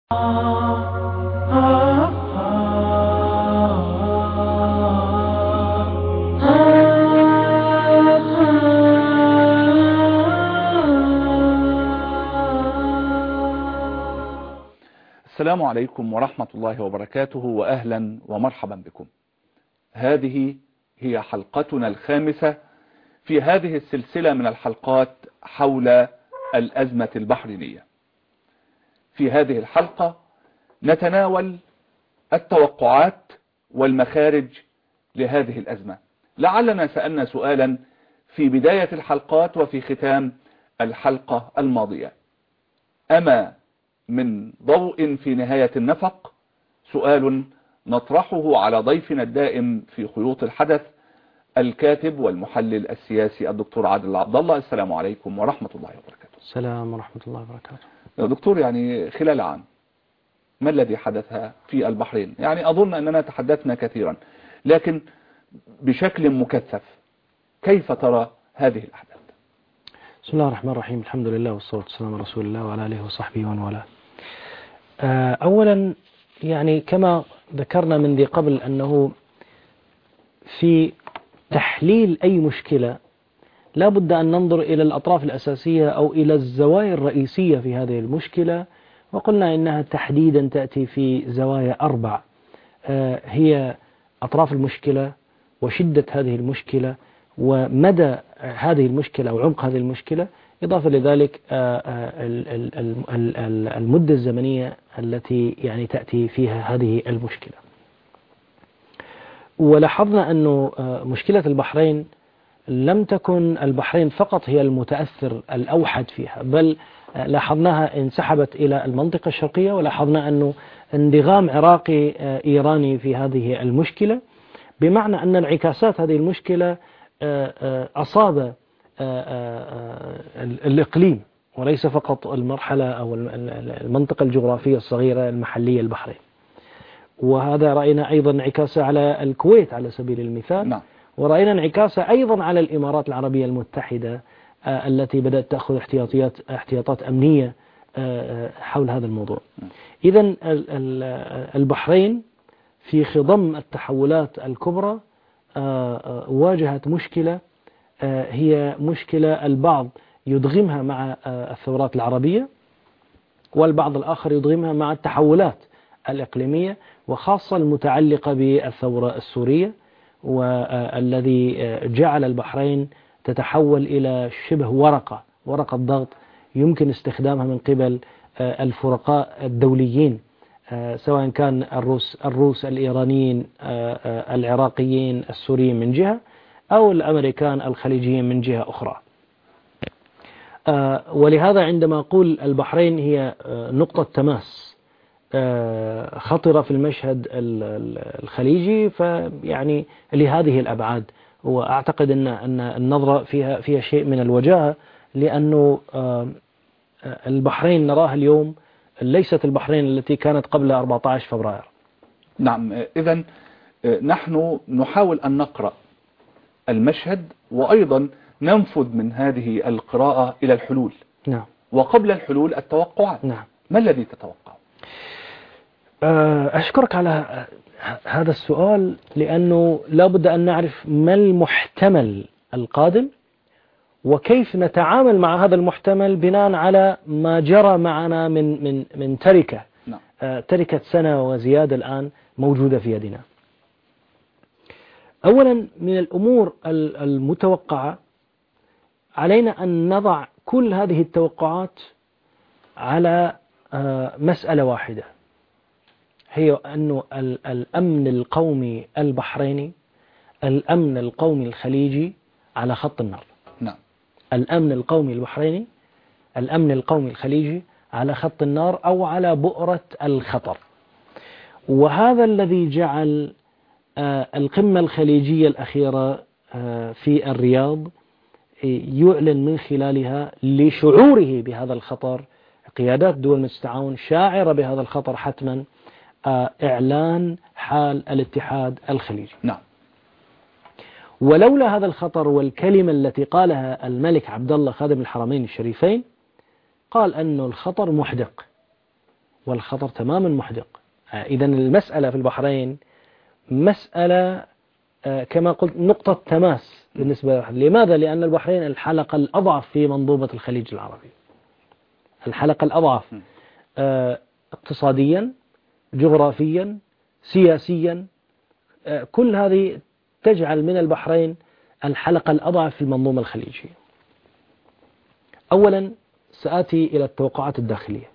السلام عليكم ورحمة الله وبركاته، وأهلا ومرحبا بكم. هذه هي حلقتنا الخامسة في هذه السلسلة من الحلقات حول الأزمة البحرينية. في هذه الحلقة نتناول التوقعات والمخارج لهذه الأزمة. لعلنا سألنا سؤالا في بداية الحلقات وفي ختام الحلقة الماضية: أما من ضوء في نهاية النفق؟ سؤال نطرحه على ضيفنا الدائم في خيوط الحدث، الكاتب والمحلل السياسي الدكتور عادل عبد الله. السلام عليكم ورحمة الله وبركاته. السلام ورحمة الله وبركاته. يا دكتور، يعني خلال عام ما الذي حدث في البحرين؟ يعني أظن أننا تحدثنا كثيرا، لكن بشكل مكثف كيف ترى هذه الأحداث؟ بسم الله الرحمن الرحيم، الحمد لله والصلاة والسلام على رسول الله وعلى آله وصحبه ومن والاه. أولا يعني كما ذكرنا من ذي قبل أنه في تحليل أي مشكلة لا بد أن ننظر إلى الأطراف الأساسية أو إلى الزوايا الرئيسية في هذه المشكلة، وقلنا إنها تحديدا تأتي في زوايا 4. هي أطراف المشكلة وشدة هذه المشكلة ومدى هذه المشكلة أو عمق هذه المشكلة، إضافة لذلك المدة الزمنية التي يعني تأتي فيها هذه المشكلة. ولاحظنا أنه مشكلة البحرين لم تكن البحرين فقط هي المتأثر الأوحد فيها، بل لاحظناها انسحبت إلى المنطقة الشرقية، ولاحظنا أنه انضغام عراقي إيراني في هذه المشكلة، بمعنى أن انعكاسات هذه المشكلة أصاب الإقليم وليس فقط المرحلة أو المنطقة الجغرافية الصغيرة المحلية البحرين. وهذا رأينا أيضا انعكاسه على الكويت على سبيل المثال. نعم. ورأينا انعكاسه أيضا على الإمارات العربية المتحدة التي بدأت تأخذ احتياطات أمنية حول هذا الموضوع. إذن البحرين في خضم التحولات الكبرى واجهت مشكلة هي مشكلة البعض يدغمها مع الثورات العربية، والبعض الآخر يدغمها مع التحولات الإقليمية، وخاصة المتعلقة بالثورة السورية، والذي جعل البحرين تتحول إلى شبه ورقة ضغط يمكن استخدامها من قبل الفرقاء الدوليين، سواء كان الروس الإيرانيين العراقيين السوريين من جهة، أو الأمريكان الخليجيين من جهة أخرى. ولهذا عندما أقول البحرين هي نقطة تماس خطرة في المشهد الخليجي، فيعني لهذه الأبعاد، وأعتقد أن النظرة فيها شيء من الوجاهة، لأنه البحرين نراها اليوم ليست البحرين التي كانت قبل 14 فبراير. نعم. إذن نحن نحاول أن نقرأ المشهد وأيضا ننفذ من هذه القراءة إلى الحلول. نعم. وقبل الحلول التوقعات. نعم. ما الذي تتوقع؟ أشكرك على هذا السؤال، لأنه لا بد أن نعرف ما المحتمل القادم وكيف نتعامل مع هذا المحتمل بناء على ما جرى معنا من تركة. نعم. تركة سنة وزيادة الآن موجودة في يدنا. أولا من الأمور المتوقعة علينا أن نضع كل هذه التوقعات على مسألة واحدة، هي أنه الأمن القومي البحريني، الأمن القومي الخليجي على خط النار. نعم. الأمن القومي البحريني، الأمن القومي الخليجي على خط النار أو على بؤرة الخطر. وهذا الذي جعل القمة الخليجية الأخيرة في الرياض يعلن من خلالها لشعوره بهذا الخطر، قيادات دول التعاون شاعرة بهذا الخطر حتما، إعلان حال الاتحاد الخليجي. نعم. ولولا هذا الخطر والكلمة التي قالها الملك عبد الله خادم الحرمين الشريفين، قال أنه الخطر محدق والخطر تماما محدق. إذا المسألة في البحرين مسألة كما قلت نقطة تماس بالنسبة للبحرين. لماذا؟ لأن البحرين الحلقة الأضعف في منظومة الخليج العربي، الحلقة الأضعف اقتصاديا، جغرافيا، سياسيا، كل هذه تجعل من البحرين الحلقة الأضعف في المنظومة الخليجية. أولا سآتي إلى التوقعات الداخلية.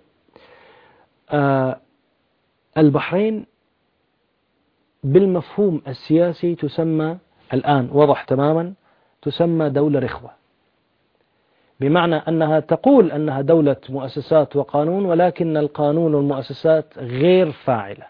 البحرين بالمفهوم السياسي تسمى الآن واضح تماما، تسمى دولة رخوة، بمعنى أنها تقول أنها دولة مؤسسات وقانون، ولكن القانون والمؤسسات غير فاعلة.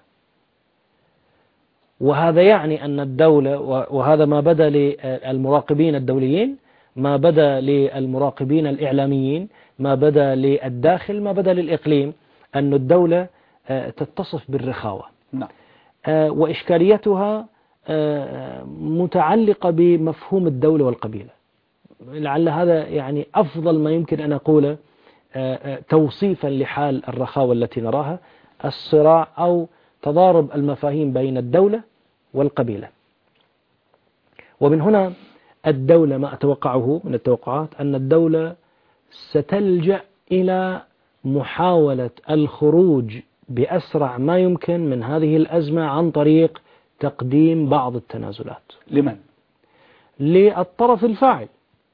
وهذا يعني أن الدولة، وهذا ما بدا للمراقبين الدوليين، ما بدا للمراقبين الإعلاميين، ما بدا للداخل، ما بدا للإقليم، أن الدولة تتصف بالرخاوة. نعم. وإشكاليتها متعلقة بمفهوم الدولة والقبيلة. لعل هذا يعني أفضل ما يمكن أن أقوله توصيفا لحال الرخاوة التي نراها، الصراع أو تضارب المفاهيم بين الدولة والقبيلة. ومن هنا الدولة ما أتوقعه من التوقعات أن الدولة ستلجأ إلى محاولة الخروج بأسرع ما يمكن من هذه الأزمة عن طريق تقديم بعض التنازلات. لمن؟ للطرف الفاعل،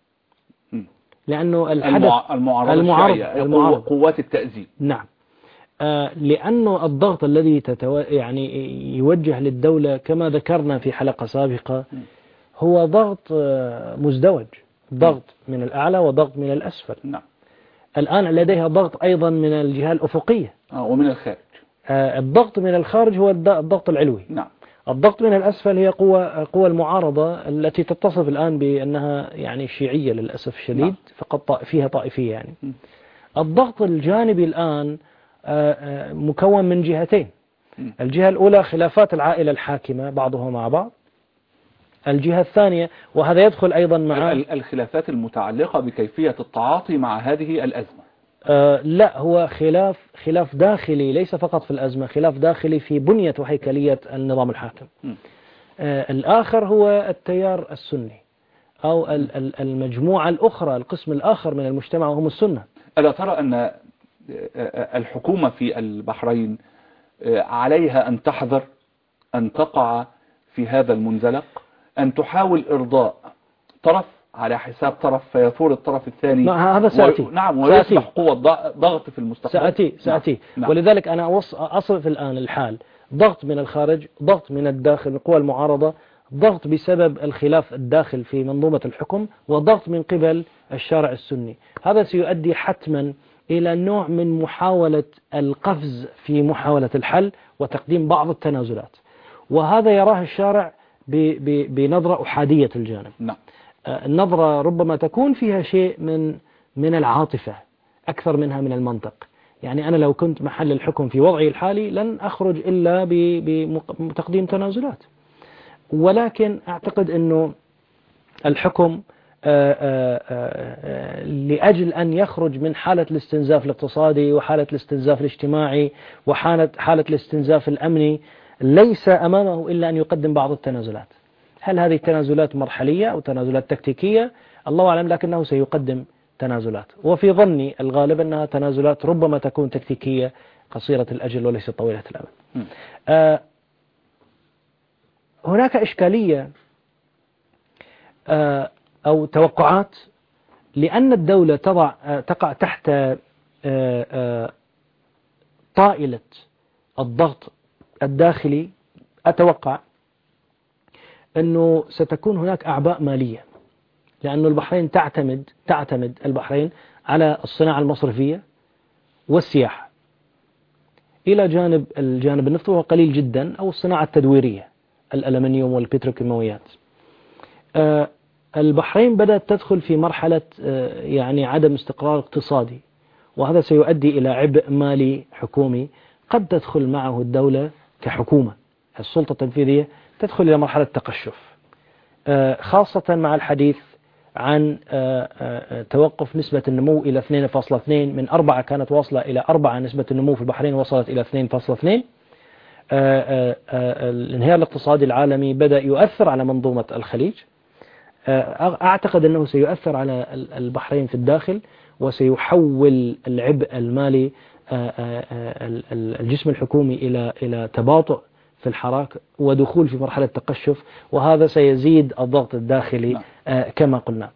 لأنه المعارضة قوات التأزيم. نعم. لأنه الضغط الذي يعني يوجه للدولة كما ذكرنا في حلقة سابقة هو ضغط مزدوج، ضغط من الأعلى وضغط من الأسفل. نعم. الآن لديها ضغط أيضا من الجهة الأفقية ومن الخارج. الضغط من الخارج هو الضغط العلوي. نعم. الضغط من الأسفل هي قوى المعارضة التي تتصف الآن بأنها يعني شيعية للأسف الشديد. نعم. فقط فيها طائفية يعني. الضغط الجانبي الآن مكون من جهتين. الجهة الأولى خلافات العائلة الحاكمة بعضها مع بعض. الجهة الثانية، وهذا يدخل أيضا مع الخلافات المتعلقة بكيفية التعاطي مع هذه الأزمة. لا، هو خلاف داخلي، ليس فقط في الأزمة، خلاف داخلي في بنية وهيكلية النظام الحاكم. الآخر هو التيار السني أو المجموعة الأخرى، القسم الآخر من المجتمع وهم السنة. ألا ترى أن الحكومة في البحرين عليها أن تحذر أن تقع في هذا المنزلق، أن تحاول إرضاء طرف على حساب طرف فيثور الطرف الثاني؟ هذا سأتي. نعم. ويصبح قوة ضغط في المستقبل. سأتي. نعم. ولذلك أنا أصف الآن الحال ضغط من الخارج، ضغط من الداخل من قوى المعارضة، ضغط بسبب الخلاف الداخل في منظومة الحكم، وضغط من قبل الشارع السني. هذا سيؤدي حتما إلى نوع من محاولة القفز في محاولة الحل وتقديم بعض التنازلات، وهذا يراه الشارع بنظرة أحادية الجانب. نعم. النظرة ربما تكون فيها شيء من العاطفة أكثر منها من المنطق. يعني أنا لو كنت محل الحكم في وضعي الحالي لن أخرج إلا بتقديم تنازلات، ولكن أعتقد أنه الحكم لأجل أن يخرج من حالة الاستنزاف الاقتصادي وحالة الاستنزاف الاجتماعي وحالة الاستنزاف الأمني ليس أمامه إلا أن يقدم بعض التنازلات. هل هذه التنازلات مرحلية أو تنازلات تكتيكية؟ الله أعلم، لكنه سيقدم تنازلات، وفي ظني الغالب أنها تنازلات ربما تكون تكتيكية قصيرة الأجل وليس طويلة الأمد. هناك إشكالية أو توقعات، لأن الدولة تقع تحت طائلة الضغط الداخلي. أتوقع أنه ستكون هناك أعباء مالية، لأن البحرين تعتمد البحرين على الصناعة المصرفية والسياحة، إلى جانب الجانب النفطي وهو قليل جدا، أو الصناعة التدويرية الألمنيوم والبتروكيماويات. البحرين بدأت تدخل في مرحلة يعني عدم استقرار اقتصادي، وهذا سيؤدي إلى عبء مالي حكومي قد تدخل معه الدولة كحكومة. السلطة التنفيذية تدخل إلى مرحلة تقشف، خاصة مع الحديث عن توقف نسبة النمو إلى 2.2 من 4 كانت واصلة إلى 4. نسبة النمو في البحرين وصلت إلى 2.2. الانهيار الاقتصادي العالمي بدأ يؤثر على منظومة الخليج. أعتقد أنه سيؤثر على البحرين في الداخل، وسيحول العبء المالي الجسم الحكومي إلى تباطؤ في الحراك ودخول في مرحلة تقشف، وهذا سيزيد الضغط الداخلي كما قلنا.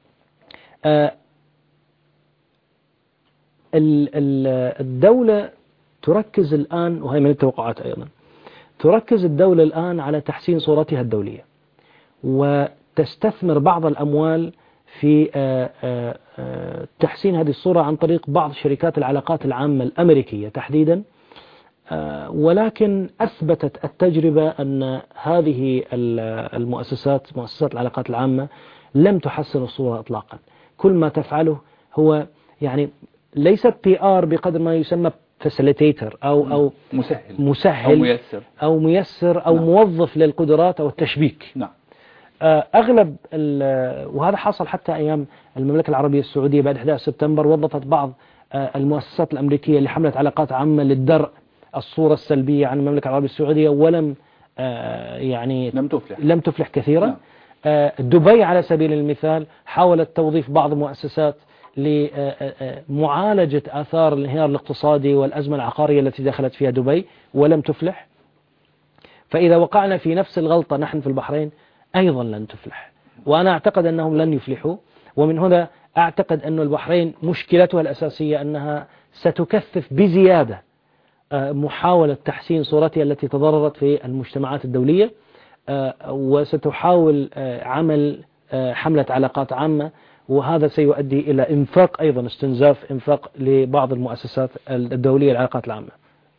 الدولة تركز الآن، وهي من التوقعات أيضا، تركز الدولة الآن على تحسين صورتها الدولية، وتستثمر بعض الأموال في تحسين هذه الصورة عن طريق بعض شركات العلاقات العامة الأمريكية تحديدا. ولكن أثبتت التجربة أن هذه المؤسسات، مؤسسات العلاقات العامة، لم تحسن الصورة إطلاقا. كل ما تفعله هو يعني ليس PR بقدر ما يسمى facilitator أو مسهل أو ميسر أو موظف للقدرات أو التشبيك. أغلب وهذا حصل حتى أيام المملكة العربية السعودية بعد 11 سبتمبر. وظفت بعض المؤسسات الأمريكية اللي حملت علاقات عامة للدرء الصورة السلبية عن المملكة العربية السعودية، ولم يعني لم تفلح كثيرا. دبي على سبيل المثال حاولت توظيف بعض المؤسسات لمعالجة آثار الانهيار الاقتصادي والأزمة العقارية التي دخلت فيها دبي، ولم تفلح. فإذا وقعنا في نفس الغلطة نحن في البحرين أيضا لن تفلح، وأنا أعتقد أنهم لن يفلحوا. ومن هنا أعتقد أن البحرين مشكلتها الأساسية أنها ستكثف بزيادة محاولة تحسين صورتها التي تضررت في المجتمعات الدولية، وستحاول عمل حملة علاقات عامة، وهذا سيؤدي إلى إنفاق أيضا، استنزاف إنفاق لبعض المؤسسات الدولية العلاقات العامة.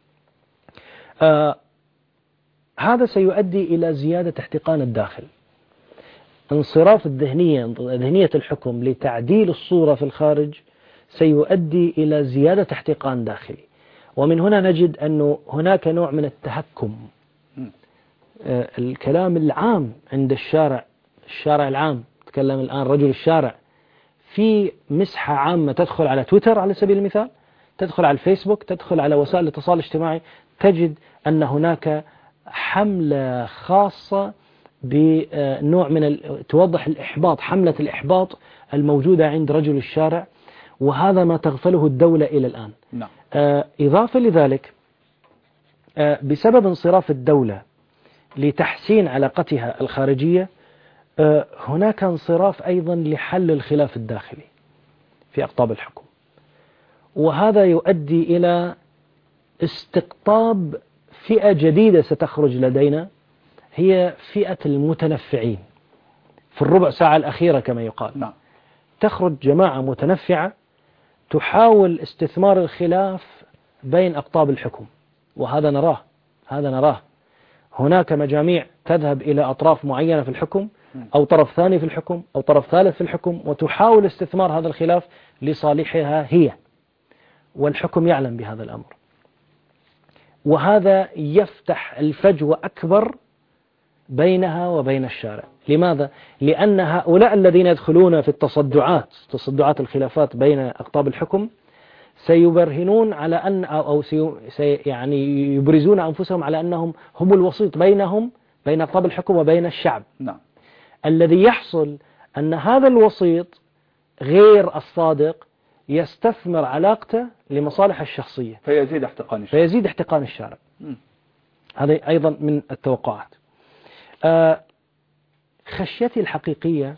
هذا سيؤدي إلى زيادة احتقان الداخل. انصراف ذهنية الحكم لتعديل الصورة في الخارج سيؤدي إلى زيادة احتقان داخلي، ومن هنا نجد أنه هناك نوع من التهكم. الكلام العام عند الشارع العام، تكلم الآن رجل الشارع في مسحة عامة، تدخل على تويتر على سبيل المثال، تدخل على الفيسبوك، تدخل على وسائل الاتصال الاجتماعي، تجد أن هناك حملة خاصة بنوع من توضح الإحباط، حملة الإحباط الموجودة عند رجل الشارع، وهذا ما تغفله الدولة إلى الآن. إضافة لذلك، بسبب انصراف الدولة لتحسين علاقتها الخارجية، هناك انصراف أيضا لحل الخلاف الداخلي في أقطاب الحكم، وهذا يؤدي إلى استقطاب فئة جديدة ستخرج لدينا، هي فئة المتنفعين في الربع ساعة الأخيرة كما يقال. تخرج جماعة متنفعة تحاول استثمار الخلاف بين أقطاب الحكم، وهذا نراه. هناك مجاميع تذهب إلى أطراف معينة في الحكم، أو طرف ثاني في الحكم، أو طرف ثالث في الحكم، وتحاول استثمار هذا الخلاف لصالحها هي، والحكم يعلم بهذا الأمر. وهذا يفتح الفجوة أكبر بينها وبين الشارع. لماذا؟ لأن هؤلاء الذين يدخلون في تصدعات الخلافات بين أقطاب الحكم سيبرهنون على أن يعني يبرزون أنفسهم على أنهم هم الوسيط بين أقطاب الحكم وبين الشعب. الذي يحصل أن هذا الوسيط غير الصادق يستثمر علاقته لمصالح الشخصية، فيزيد احتقان الشارع. هذا أيضا من التوقعات. خشيتي الحقيقية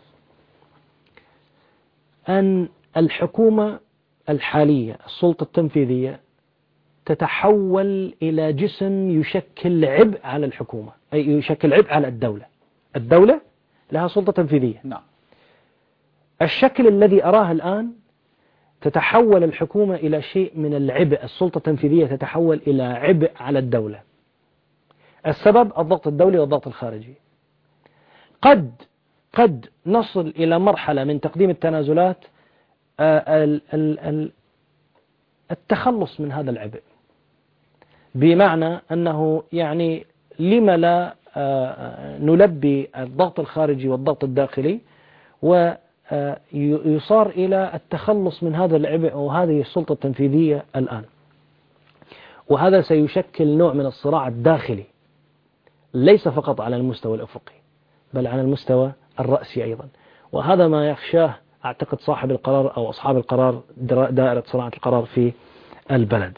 أن الحكومة الحالية، السلطة التنفيذية، تتحول إلى جسم يشكل عبء على الحكومة، أي يشكل عبء على الدولة. الدولة لها سلطة تنفيذية. الشكل الذي أراه الآن تتحول الحكومة إلى شيء من العبء، السلطة التنفيذية تتحول إلى عبء على الدولة. السبب الضغط الدولي والضغط الخارجي. قد نصل إلى مرحلة من تقديم التنازلات، التخلص من هذا العبء، بمعنى أنه يعني لما لا نلبي الضغط الخارجي والضغط الداخلي يصار إلى التخلص من هذا العبء وهذه السلطة التنفيذية الآن. وهذا سيشكل نوع من الصراع الداخلي ليس فقط على المستوى الأفقي بل على المستوى الرأسي أيضا. وهذا ما يخشاه أعتقد صاحب القرار أو أصحاب القرار، دائرة صناعة القرار في البلد.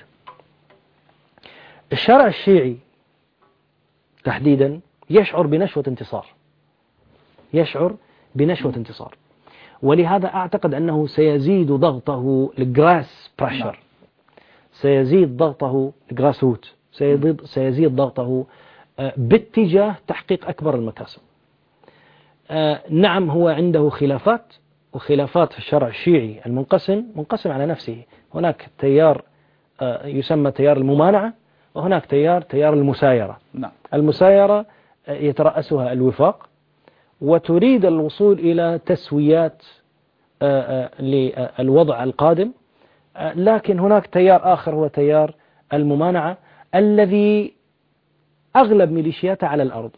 الشارع الشيعي تحديدا يشعر بنشوة انتصار، يشعر بنشوة انتصار، ولهذا أعتقد أنه سيزيد ضغطه الجراس بريشر، سيزيد ضغطه الجراس روت، سيزيد ضغطه باتجاه تحقيق أكبر المكاسب. نعم هو عنده خلافات، وخلافات في الشرع الشيعي منقسم على نفسه. هناك تيار يسمى تيار الممانعة، وهناك تيار المسايرة. المسايرة يترأسها الوفاق وتريد الوصول إلى تسويات للوضع القادم، لكن هناك تيار آخر هو تيار الممانعة الذي أغلب ميليشياته على الأرض.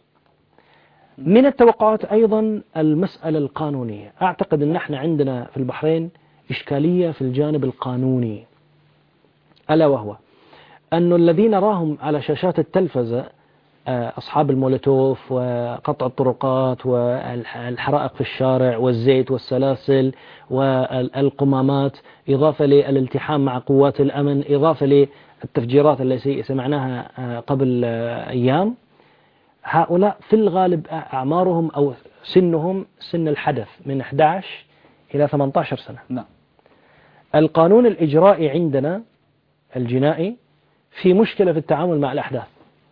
من التوقعات أيضا المسألة القانونية. أعتقد أن احنا عندنا في البحرين إشكالية في الجانب القانوني، ألا وهو أن الذين نراهم على شاشات التلفزة أصحاب المولوتوف وقطع الطرقات والحرائق في الشارع والزيت والسلاسل والقمامات، إضافة للالتحام مع قوات الأمن، إضافة للتفجيرات التي سمعناها قبل أيام، هؤلاء في الغالب أعمارهم أو سنهم سن الحدث من 11 إلى 18 سنة. القانون الإجرائي عندنا الجنائي في مشكلة في التعامل مع الأحداث،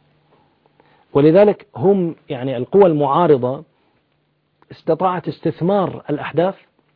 ولذلك هم يعني القوى المعارضة استطاعت استثمار الأحداث،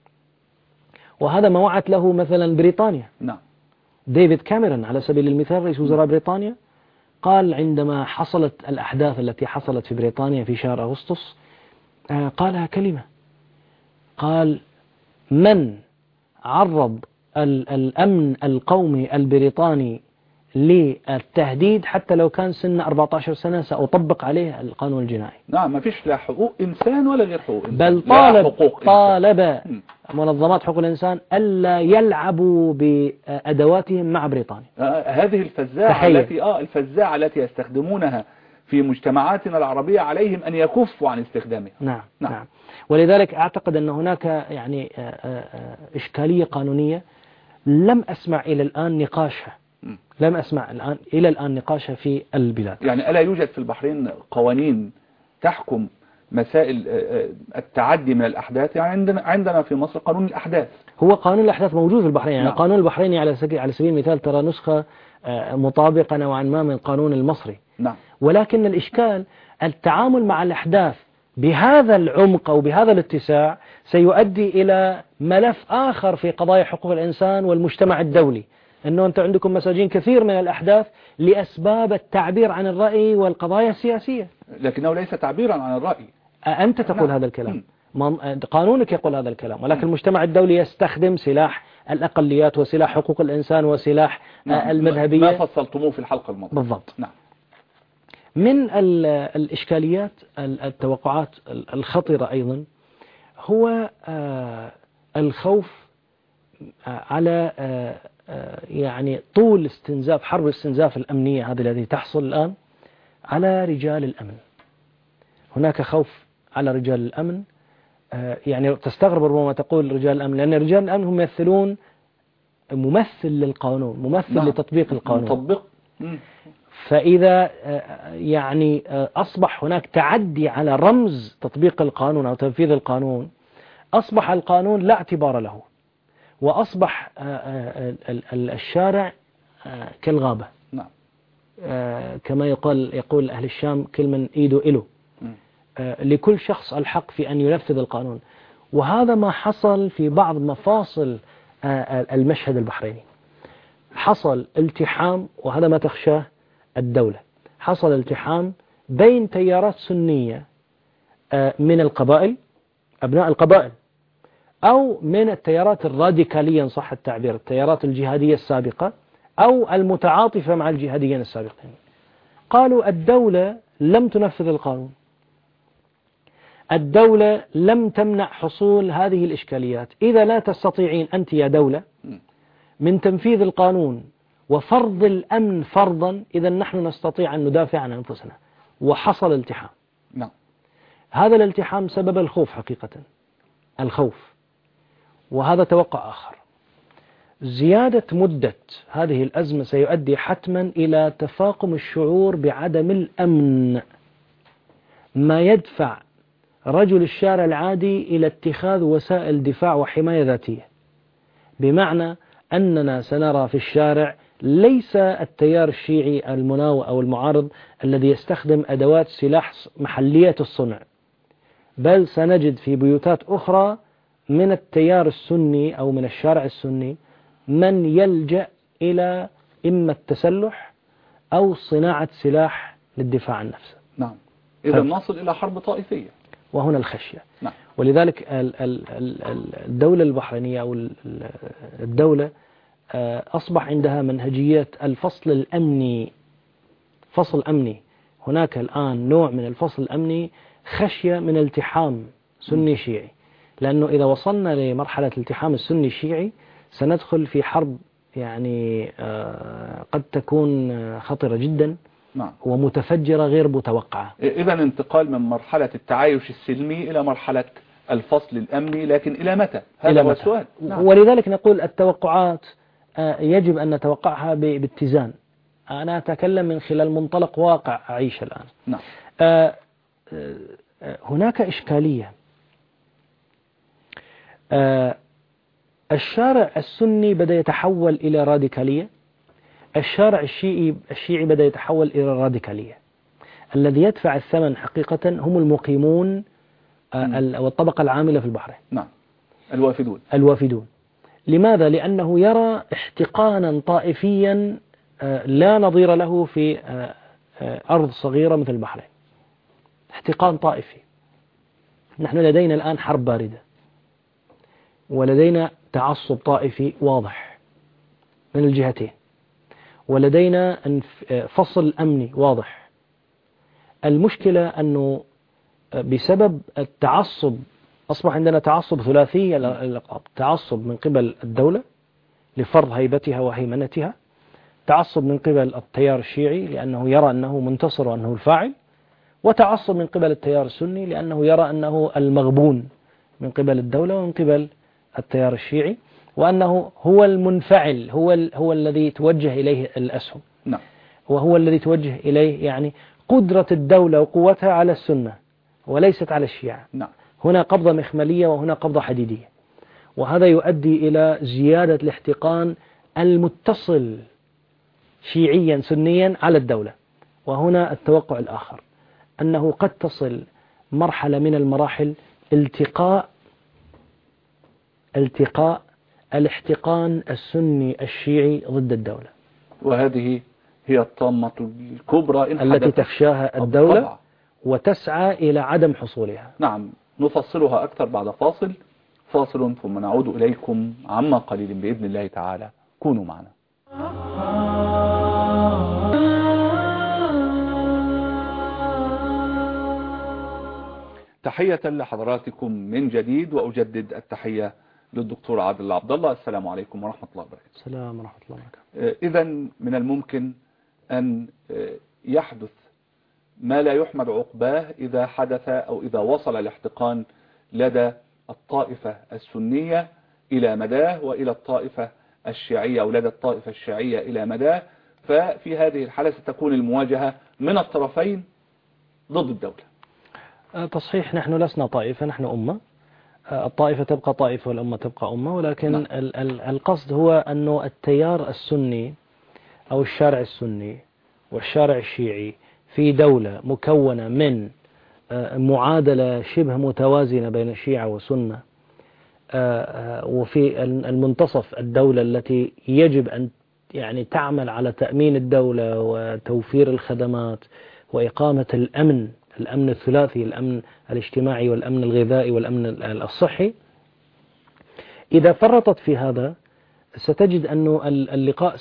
وهذا ما وعت له مثلا بريطانيا. ديفيد كاميرون على سبيل المثال رئيس وزراء بريطانيا قال عندما حصلت الأحداث التي حصلت في بريطانيا في شهر أغسطس قالها كلمة، قال من عرض الأمن القومي البريطاني للتهديد حتى لو كان سنه 14 سنة سأطبق عليه القانون الجنائي. ما فيش لا حقوق إنسان ولا غير حقوق إنسان، بل طالب منظمات حقوق الإنسان ألا يلعبوا بأدواتهم مع بريطانيا. هذه الفزاعة الفزاعة التي يستخدمونها في مجتمعاتنا العربية عليهم أن يكفوا عن استخدامها. نعم. ولذلك أعتقد أن هناك يعني إشكالية قانونية لم أسمع إلى الآن نقاشها، لم أسمع إلى الآن نقاشها في البلاد. يعني ألا يوجد في البحرين قوانين تحكم مسائل التعدي من الأحداث؟ يعني عندنا في مصر قانون الأحداث، هو قانون الأحداث موجود في البحرين. يعني قانون البحريني على سبيل المثال ترى نسخة مطابقة نوعا ما من القانون المصري. ولكن الإشكال التعامل مع الأحداث بهذا العمق أو بهذا الاتساع سيؤدي إلى ملف آخر في قضايا حقوق الإنسان والمجتمع الدولي، أنه أنت عندكم مساجين كثير من الأحداث لأسباب التعبير عن الرأي والقضايا السياسية، لكنه ليس تعبيرا عن الرأي. أنت تقول هذا الكلام، قانونك يقول هذا الكلام، ولكن المجتمع الدولي يستخدم سلاح الأقليات وسلاح حقوق الإنسان وسلاح المذهبية. ما فصلتموه في الحلقة الماضية. بالضبط. من الإشكاليات التوقعات الخطرة أيضا هو الخوف على يعني طول حرب الاستنزاف الأمنية هذه التي تحصل الآن على رجال الأمن. هناك خوف على رجال الأمن، يعني تستغرب ربما تقول رجال الأمن، لأن رجال الأمن هم يمثلون ممثل للقانون، ممثل لتطبيق القانون. فإذا يعني أصبح هناك تعدي على رمز تطبيق القانون أو تنفيذ القانون، أصبح القانون لا اعتبار له، وأصبح الشارع كالغابة. كما يقول أهل الشام كلمة إيدو إلو، لكل شخص الحق في أن ينفذ القانون. وهذا ما حصل في بعض مفاصل المشهد البحريني. حصل التحام، وهذا ما تخشاه الدولة، حصل التحام بين تيارات سنية من القبائل، أبناء القبائل، أو من التيارات الراديكالية إن صح التعبير، التيارات الجهادية السابقة أو المتعاطفة مع الجهاديين السابقين. قالوا الدولة لم تنفذ القانون، الدولة لم تمنع حصول هذه الإشكاليات. إذا لا تستطيعين أنت يا دولة من تنفيذ القانون وفرض الأمن فرضا، إذا نحن نستطيع أن ندافع عن أنفسنا. وحصل التحام. نعم. هذا الالتحام سبب الخوف حقيقة، الخوف، وهذا توقع آخر. زيادة مدة هذه الأزمة سيؤدي حتما إلى تفاقم الشعور بعدم الأمن، ما يدفع رجل الشارع العادي إلى اتخاذ وسائل دفاع وحماية ذاتية. بمعنى أننا سنرى في الشارع ليس التيار الشيعي المناوئ أو المعارض الذي يستخدم أدوات سلاح محلية الصنع، بل سنجد في بيوتات أخرى من التيار السني أو من الشارع السني من يلجأ إلى إما التسلح أو صناعة سلاح للدفاع عن نفسه. نعم. إذا نصل إلى حرب طائفية، وهنا الخشية. نعم. ولذلك الدولة البحرينية أو الدولة أصبح عندها منهجية الفصل الأمني. فصل أمني، هناك الآن نوع من الفصل الأمني خشية من التحام سني شيعي، لأنه إذا وصلنا لمرحلة التحام السني الشيعي سندخل في حرب يعني قد تكون خطرة جدا. نعم. ومتفجرة غير متوقعة. إذا انتقال من مرحلة التعايش السلمي إلى مرحلة الفصل الأمني، لكن إلى متى؟ هذا هو السؤال. نعم. ولذلك نقول التوقعات يجب أن نتوقعها باتزان. أنا أتكلم من خلال منطلق واقع أعيش الآن. نعم. هناك إشكالية. الشارع السني بدأ يتحول إلى راديكالية، الشارع الشيعي بدأ يتحول إلى الراديكالية. الذي يدفع الثمن حقيقة هم المقيمون والطبقة العاملة في البحرين. نعم. الوافدون. لماذا؟ لأنه يرى احتقانا طائفيا لا نظير له في أرض صغيرة مثل البحرين. احتقان طائفي. نحن لدينا الآن حرب باردة، ولدينا تعصب طائفي واضح من الجهتين، ولدينا فصل أمني واضح. المشكلة أنه بسبب التعصب أصبح عندنا تعصب ثلاثي اللقب. تعصب من قبل الدولة لفرض هيبتها وهيمنتها، تعصب من قبل التيار الشيعي لأنه يرى أنه منتصر وأنه الفاعل، وتعصب من قبل التيار السني لأنه يرى أنه المغبون من قبل الدولة ومن قبل التيار الشيعي، وأنه هو المنفعل، هو الذي توجه إليه الأسهم. نعم. وهو الذي توجه إليه يعني قدرة الدولة وقوتها على السنة وليست على الشيعة. نعم. هنا قبضة مخملية وهنا قبضة حديدية، وهذا يؤدي إلى زيادة الاحتقان المتصل شيعيا سنيا على الدولة. وهنا التوقع الآخر أنه قد تصل مرحلة من المراحل التقاء الاحتقان السني الشيعي ضد الدولة، وهذه هي الطامة الكبرى التي تخشاها الدولة وتسعى إلى عدم حصولها. نعم. نفصلها أكثر بعد فاصل ثم نعود إليكم عما قليل بإذن الله تعالى. كونوا معنا. تحية لحضراتكم من جديد، وأجدد التحية للدكتور عادل عبد الله. السلام عليكم ورحمة الله وبركاته. السلام ورحمة الله وبركاته. إذا من الممكن أن يحدث ما لا يحمد عقباه إذا حدث أو إذا وصل الاحتقان لدى الطائفة السنية إلى مداه، وإلى الطائفة الشيعية أو لدى الطائفة الشيعية إلى مداه. ففي هذه الحالة ستكون المواجهة من الطرفين ضد الدولة. تصحيح، نحن لسنا طائفة، نحن أمة. الطائفة تبقى طائفة والأمة تبقى أمة، ولكن نعم. القصد هو أنه التيار السني أو الشارع السني والشارع الشيعي في دولة مكونة من معادلة شبه متوازنة بين الشيعة والسنة، وفي المنتصف الدولة التي يجب أن يعني تعمل على تأمين الدولة وتوفير الخدمات وإقامة الأمن الثلاثي، الأمن الاجتماعي والأمن الغذائي والأمن الصحي. إذا فرطت في هذا ستجد أنه اللقاء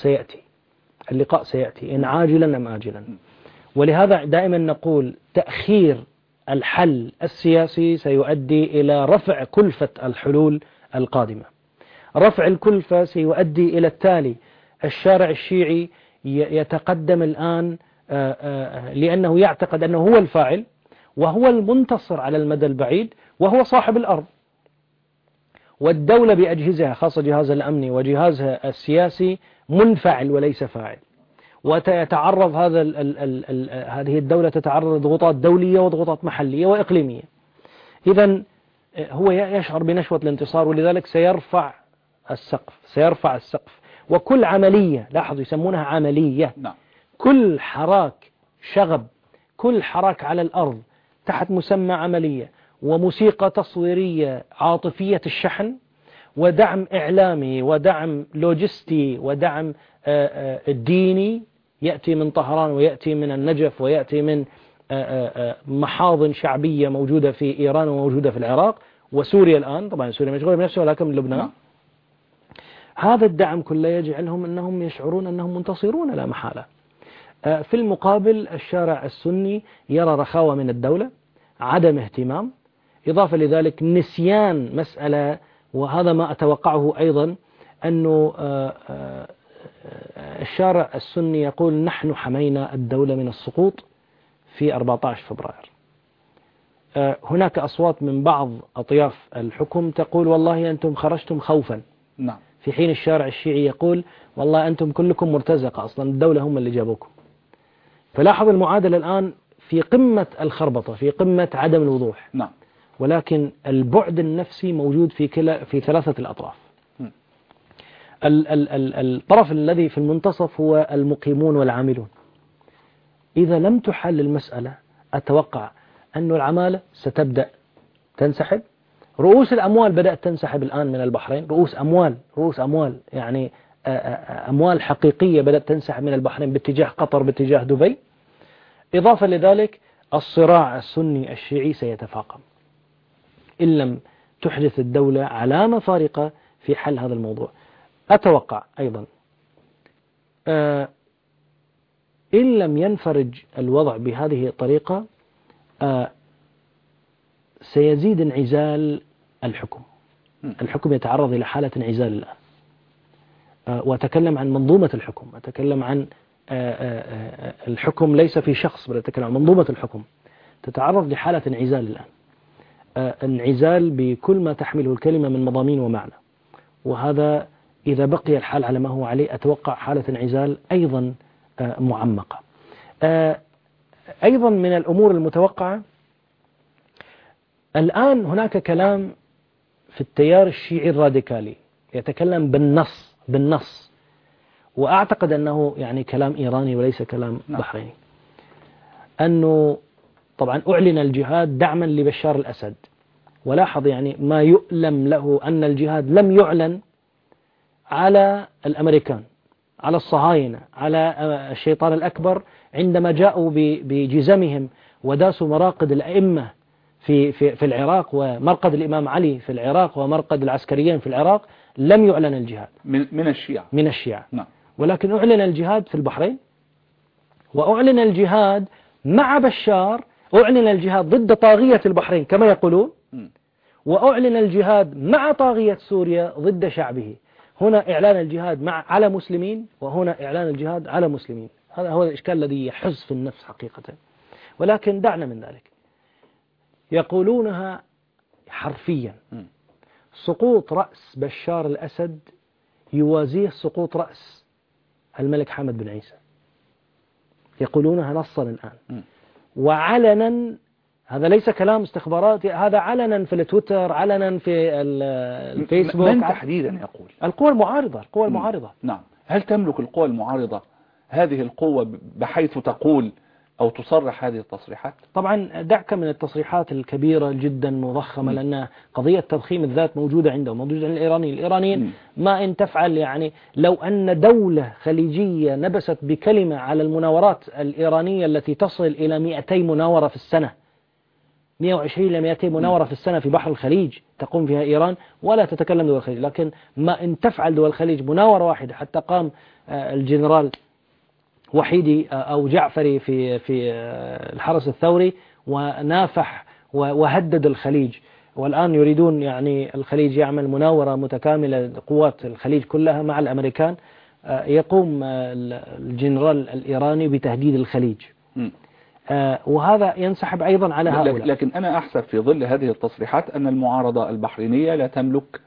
سيأتي إن عاجلا أم آجلا. ولهذا دائما نقول تأخير الحل السياسي سيؤدي إلى رفع كلفة الحلول القادمة. رفع الكلفة سيؤدي إلى التالي: الشارع الشيعي يتقدم الآن لأنه يعتقد أنه هو الفاعل وهو المنتصر على المدى البعيد وهو صاحب الأرض، والدولة بأجهزها خاصة جهازها الأمني وجهازها السياسي منفعل وليس فاعل، وتتعرض هذه الدولة تتعرض لضغوطات دولية وضغوطات محلية وإقليمية. إذن هو يشعر بنشوة الانتصار، ولذلك سيرفع السقف. وكل عملية، لاحظوا يسمونها عملية، كل حراك شغب، كل حراك على الأرض تحت مسمى عملية، وموسيقى تصويرية عاطفية الشحن، ودعم إعلامي، ودعم لوجستي، ودعم ديني يأتي من طهران ويأتي من النجف ويأتي من محاضن شعبية موجودة في إيران وموجودة في العراق وسوريا الآن. طبعا سوريا مشغولة بنفسها ولكن من لبنان. هذا الدعم كله يجعلهم أنهم يشعرون أنهم منتصرون لا محالة. في المقابل الشارع السني يرى رخاوة من الدولة، عدم اهتمام، إضافة لذلك نسيان مسألة، وهذا ما أتوقعه أيضا، أنه الشارع السني يقول نحن حمينا الدولة من السقوط في 14 فبراير. هناك أصوات من بعض أطياف الحكم تقول والله أنتم خرجتم خوفا، في حين الشارع الشيعي يقول والله أنتم كلكم مرتزقة، أصلا الدولة هم اللي جابوكم. فلاحظ المعادلة الآن في قمة الخربطة، في قمة عدم الوضوح. ولكن البعد النفسي موجود في ثلاثة الأطراف. الطرف الذي في المنتصف هو المقيمون والعاملون. إذا لم تحل المسألة أتوقع أن العمالة ستبدأ تنسحب. رؤوس الأموال بدأت تنسحب الآن من البحرين، رؤوس أموال يعني أموال حقيقية بدأت تنسحب من البحرين باتجاه قطر، باتجاه دبي. إضافة لذلك الصراع السني الشيعي سيتفاقم إن لم تحدث الدولة علامة فارقة في حل هذا الموضوع. أتوقع أيضا إن لم ينفرج الوضع بهذه الطريقة سيزيد انعزال الحكم. الحكم يتعرض إلى حالة انعزال الآن. وأتكلم عن منظومة الحكم، أتكلم عن الحكم ليس في شخص، بل أتكلم عن منظومة الحكم تتعرض لحالة انعزال الآن. انعزال بكل ما تحمله الكلمة من مضامين ومعنى، وهذا إذا بقي الحال على ما هو عليه أتوقع حالة انعزال أيضا معمقة. أيضا من الأمور المتوقعة الآن هناك كلام في التيار الشيعي الراديكالي يتكلم بالنص، وأعتقد أنه يعني كلام إيراني وليس كلام بحريني، أنه طبعا أعلن الجهاد دعما لبشار الأسد. ولاحظ يعني ما يؤلم له أن الجهاد لم يعلن على الأمريكان، على الصهاينة، على الشيطان الأكبر عندما جاءوا بجزمهم وداسوا مراقد الأئمة في العراق، ومرقد الإمام علي في العراق، ومرقد العسكريين في العراق. لم يعلن الجهاد من الشيعة. ولكن أعلن الجهاد في البحرين، وأعلن الجهاد مع بشار، أعلن الجهاد ضد طاغية البحرين كما يقولون، وأعلن الجهاد مع طاغية سوريا ضد شعبه. هنا إعلان الجهاد على مسلمين، وهنا إعلان الجهاد على مسلمين. هذا هو الإشكال الذي يحز في النفس حقيقة. ولكن دعنا من ذلك، يقولونها حرفيا: سقوط رأس بشار الأسد يوازيه سقوط رأس الملك حمد بن عيسى. يقولونها نصا الآن وعلنا. هذا ليس كلام استخباراتي، هذا علنا في التويتر، علنا في الفيسبوك. من تحديدا يقول؟ القوى المعارضة. نعم. هل تملك القوى المعارضة هذه القوة بحيث تقول أو تصرح هذه التصريحات؟ طبعا دعك من التصريحات الكبيرة جدا مضخمة، لأن قضية تضخيم الذات موجودة عندهم، موجودة عند الإيرانيين. ما إن تفعل يعني لو أن دولة خليجية نبست بكلمة على المناورات الإيرانية التي تصل إلى 200 مناورة في السنة، 120 إلى 200 مناورة في السنة في بحر الخليج تقوم فيها إيران، ولا تتكلم دول الخليج. لكن ما إن تفعل دول الخليج مناورة واحدة، حتى قام الجنرال وحيدي أو جعفري في الحرس الثوري ونافح وهدد الخليج، والآن يريدون يعني الخليج يعمل مناورة متكاملة قوات الخليج كلها مع الأمريكان. يقوم الجنرال الإيراني بتهديد الخليج، وهذا ينسحب أيضا على هؤلاء. لكن أنا أحسب في ظل هذه التصريحات أن المعارضة البحرينية لا تملك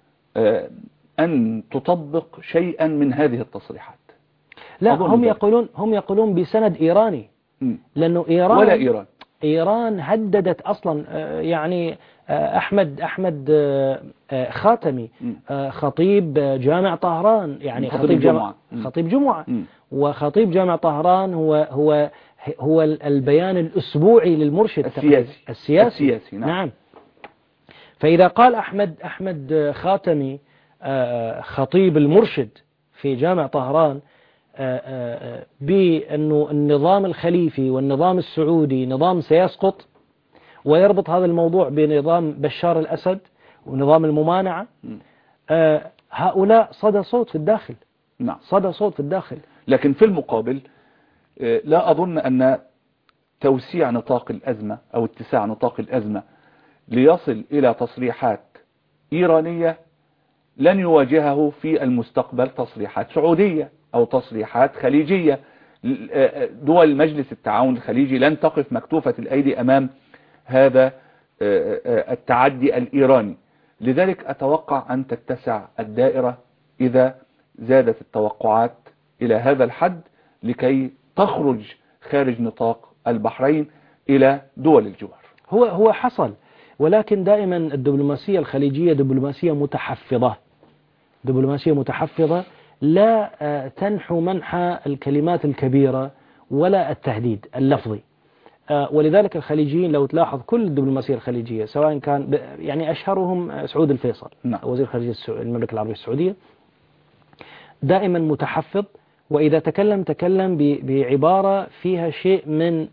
أن تطبق شيئا من هذه التصريحات. لا، هم يقولون بسند إيراني، لأنه إيران هددت أصلا. يعني أحمد خاتمي خطيب جامع طهران، يعني خطيب جمعة وخطيب جامع طهران هو البيان الأسبوعي للمرشد السياسي. نعم. فإذا قال أحمد خاتمي خطيب المرشد في جامع طهران بأنه النظام الخليفي والنظام السعودي نظام سيسقط، ويربط هذا الموضوع بنظام بشار الأسد ونظام الممانعة، هؤلاء صدى صوت في الداخل. نعم. صدى صوت في الداخل. لكن في المقابل لا أظن أن توسيع نطاق الأزمة أو اتساع نطاق الأزمة ليصل إلى تصريحات إيرانية لن يواجهه في المستقبل تصريحات سعودية أو تصريحات خليجية. دول مجلس التعاون الخليجي لن تقف مكتوفة الأيدي أمام هذا التعدي الإيراني. لذلك أتوقع أن تتسع الدائرة إذا زادت التوقعات إلى هذا الحد لكي تخرج خارج نطاق البحرين إلى دول الجوار. هو حصل، ولكن دائما الدبلوماسية الخليجية دبلوماسية متحفظة لا تنحو منحى الكلمات الكبيرة ولا التهديد اللفظي. ولذلك الخليجيين لو تلاحظ كل الدبلوماسية الخليجية سواء كان يعني أشهرهم سعود الفيصل وزير خارجية المملكة العربية السعودية، دائما متحفظ، وإذا تكلم بعبارة فيها شيء من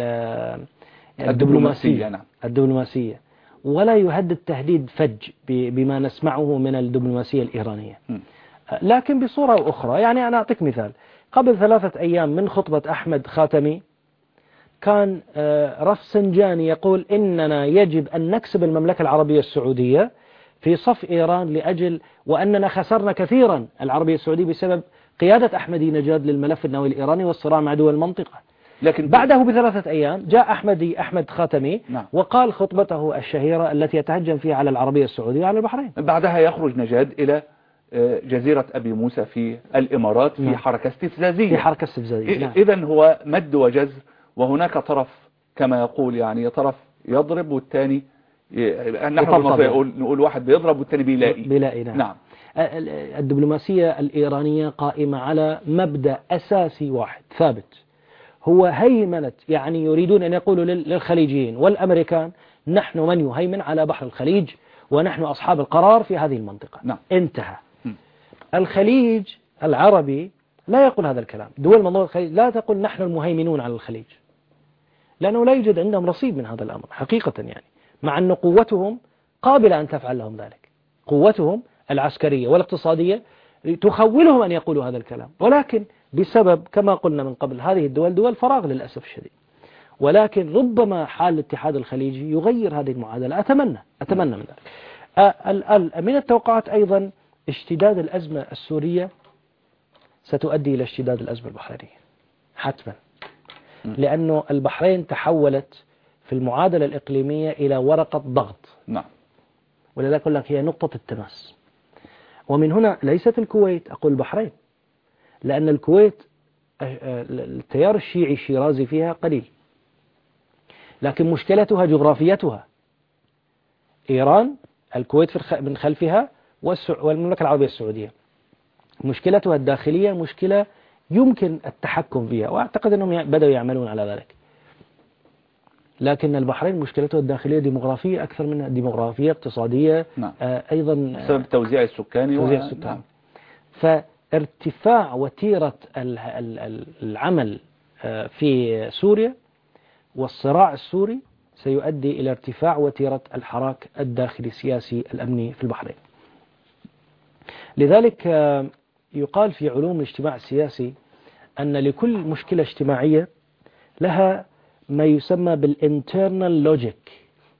الدبلوماسية، ولا يهدد تهديد فج بما نسمعه من الدبلوماسية الإيرانية. لكن بصورة أخرى، يعني أنا أعطيك مثال. قبل 3 أيام من خطبة أحمد خاتمي كان رفسنجاني يقول إننا يجب أن نكسب المملكة العربية السعودية في صف إيران وأننا خسرنا كثيرا العربية السعودية بسبب قيادة أحمدي نجاد للملف النووي الإيراني والصراع مع دول المنطقة. لكن بعده ب3 أيام جاء أحمد خاتمي وقال خطبته الشهيرة التي يتهجم فيها على العربية السعودية وعلى البحرين. بعدها يخرج نجاد إلى جزيرة أبي موسى في الإمارات في حركة استفزازية. إذن هو مد وجزر، وهناك طرف كما يقول يعني طرف يضرب والثاني نحن نقول واحد بيضرب والثاني بيلاقي. نعم. الدبلوماسية الإيرانية قائمة على مبدأ أساسي واحد ثابت، هو هيمنة. يعني يريدون أن يقولوا للخليجيين والأمريكان نحن من يهيمن على بحر الخليج ونحن أصحاب القرار في هذه المنطقة. نعم. انتهى. الخليج العربي لا يقول هذا الكلام. دول منظومة الخليج لا تقول نحن المهيمنون على الخليج، لأنه لا يوجد عندهم رصيد من هذا الأمر حقيقة، يعني مع أن قوتهم قابلة أن تفعل لهم ذلك. قوتهم العسكرية والاقتصادية تخولهم أن يقولوا هذا الكلام، ولكن بسبب كما قلنا من قبل هذه الدول دول فراغ للأسف الشديد. ولكن ربما حال الاتحاد الخليجي يغير هذه المعادلة. أتمنى من ذلك. من التوقعات أيضا اشتداد الأزمة السورية ستؤدي إلى اشتداد الأزمة البحرينية حتما، لأنه البحرين تحولت في المعادلة الإقليمية إلى ورقة ضغط. نعم. ولذلك أقول لك هي نقطة التماس. ومن هنا ليست الكويت، أقول البحرين، لأن الكويت التيار الشيعي الشيرازي فيها قليل، لكن مشكلتها جغرافيتها. إيران، الكويت من خلفها، والمملكة العربية السعودية. مشكلتها الداخلية مشكلة يمكن التحكم فيها، وأعتقد أنهم بدأوا يعملون على ذلك. لكن البحرين مشكلته الداخلية ديموغرافية أكثر منها ديموغرافية اقتصادية. نعم. أيضا بسبب توزيع السكاني. نعم. فارتفاع وتيرة العمل في سوريا والصراع السوري سيؤدي إلى ارتفاع وتيرة الحراك الداخلي السياسي الأمني في البحرين. لذلك يقال في علوم الاجتماع السياسي أن لكل مشكلة اجتماعية لها ما يسمى بالinternal logic،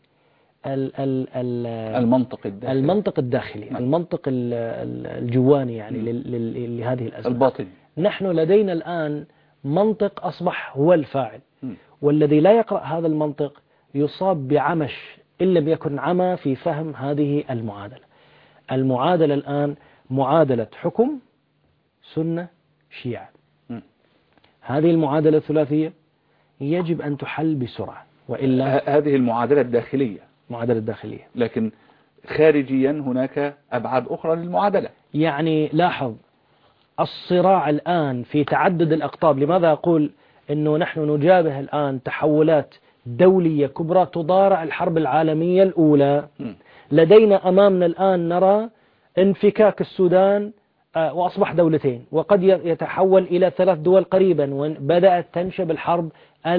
المنطق الداخلي، نعم. المنطق الجواني يعني لهذه الأزمة الباطني. نحن لدينا الآن منطق أصبح هو الفاعل، والذي لا يقرأ هذا المنطق يصاب بعمش إن لم يكن عمى في فهم هذه المعادلة. المعادلة الآن معادلة حكم سنة شيعة. هذه المعادلة الثلاثية يجب أن تحل بسرعة، وإلا هذه المعادلة الداخلية، معادلة داخلية. لكن خارجيا هناك أبعاد أخرى للمعادلة. يعني لاحظ الصراع الآن في تعدد الأقطاب. لماذا أقول أنه نحن نجابه الآن تحولات دولية كبرى تضارع الحرب العالمية الأولى؟ لدينا أمامنا الآن نرى انفكاك السودان وأصبح دولتين، وقد يتحول إلى 3 دول قريبا، وبدأت تنشب الحرب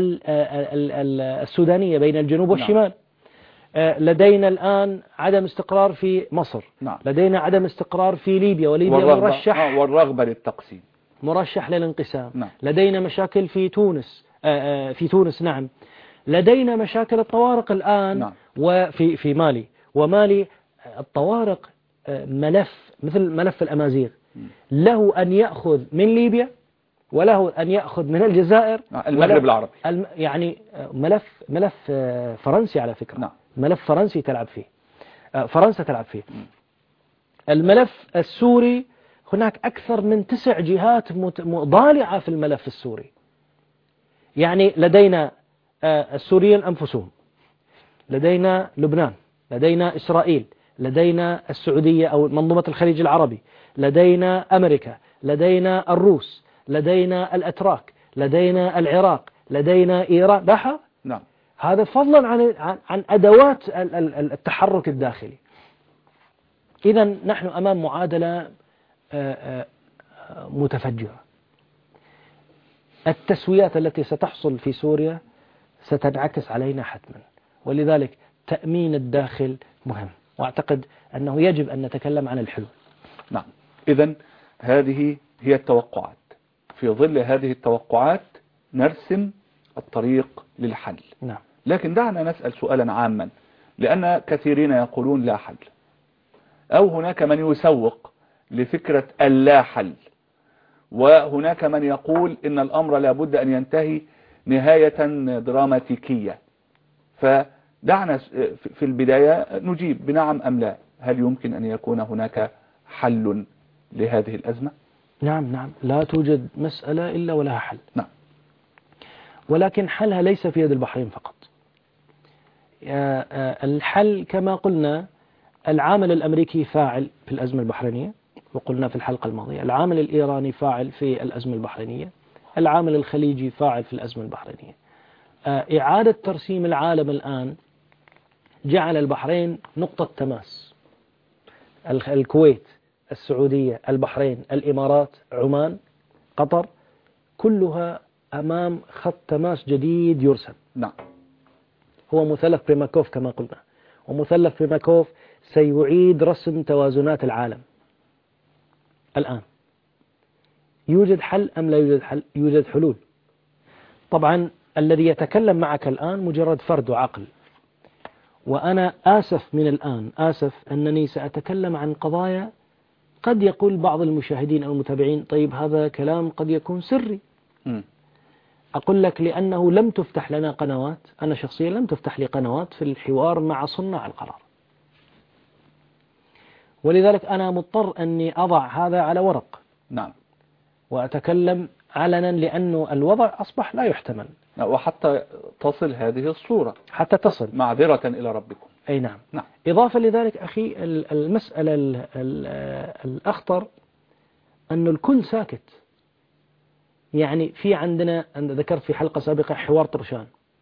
السودانية بين الجنوب والشمال. لدينا الآن عدم استقرار في مصر. لدينا عدم استقرار في ليبيا، وليبيا والرغبة للتقسيم، مرشح للانقسام. لدينا مشاكل في تونس. نعم. لدينا مشاكل الطوارئ الآن وفي مالي. ومالي الطوارئ ملف مثل ملف الأمازيغ، له أن يأخذ من ليبيا وله أن يأخذ من الجزائر، المغرب العربي، يعني ملف فرنسي على فكرة. نعم. ملف فرنسي تلعب فيه، فرنسا تلعب فيه. الملف السوري هناك أكثر من 9 جهات ضالعة في الملف السوري. يعني لدينا السوريين أنفسهم، لدينا لبنان، لدينا إسرائيل، لدينا السعودية أو منظومة الخليج العربي، لدينا أمريكا، لدينا الروس، لدينا الأتراك، لدينا العراق، لدينا إيران. لاحظ. نعم. هذا فضلا عن أدوات التحرك الداخلي. إذا نحن أمام معادلة متفجرة. التسويات التي ستحصل في سوريا ستنعكس علينا حتما، ولذلك تأمين الداخل مهم، وأعتقد أنه يجب أن نتكلم عن الحلول. نعم. إذن هذه هي التوقعات. في ظل هذه التوقعات نرسم الطريق للحل. نعم. لكن دعنا نسأل سؤالا عاما، لأن كثيرين يقولون لا حل، أو هناك من يسوق لفكرة اللا حل، وهناك من يقول إن الأمر لابد أن ينتهي نهاية دراماتيكية. فدعنا في البداية نجيب بنعم أم لا. هل يمكن أن يكون هناك حل لهذه الأزمة؟ نعم. لا توجد مسألة إلا ولها حل. نعم. ولكن حلها ليس في يد البحرين فقط. الحل كما قلنا، العامل الأمريكي فاعل في الأزمة البحرينية، وقلنا في الحلقة الماضية العامل الإيراني فاعل في الأزمة البحرينية، العامل الخليجي فاعل في الأزمة البحرينية. إعادة ترسيم العالم الآن جعل البحرين نقطة تماس. الكويت، السعودية، البحرين، الإمارات، عمان، قطر، كلها أمام خط تماس جديد يرسم. نعم. هو مثلث بريماكوف كما قلنا، ومثلث بريماكوف سيعيد رسم توازنات العالم. الآن يوجد حل أم لا يوجد حل؟ يوجد حلول. طبعا الذي يتكلم معك الآن مجرد فرد وعقل، وأنا آسف من الآن، آسف أنني سأتكلم عن قضايا قد يقول بعض المشاهدين أو المتابعين طيب هذا كلام قد يكون سري. أقول لك لأنه لم تفتح لنا قنوات، أنا شخصيا لم تفتح لي قنوات في الحوار مع صناع القرار، ولذلك أنا مضطر أني أضع هذا على ورق. نعم. وأتكلم علنا لأنه الوضع أصبح لا يحتمل، وحتى تصل هذه الصورة، حتى تصل معذرة إلى ربكم. أي نعم. إضافة لذلك أخي، المسألة الأخطر أن الكل ساكت. يعني في عندنا، ذكرت في حلقة سابقة حوار طرشان.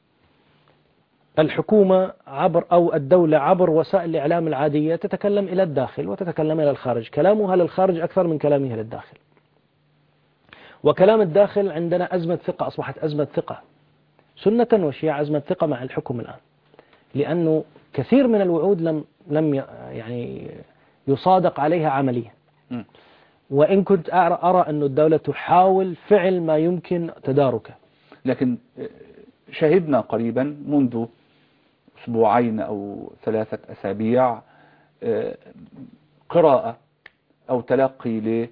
الحكومة عبر أو الدولة عبر وسائل الإعلام العادية تتكلم إلى الداخل وتتكلم إلى الخارج، كلامها للخارج أكثر من كلامها للداخل. وكلام الداخل عندنا أزمة ثقة، أصبحت أزمة ثقة سنة وشيعة، أزمة ثقة مع الحكم الآن، لأنه كثير من الوعود لم يعني يصادق عليها عمليا. وإن كنت أرى أن الدولة تحاول فعل ما يمكن تداركه. لكن شهدنا قريبا منذ أسبوعين أو 3 أسابيع قراءة أو تلقي ل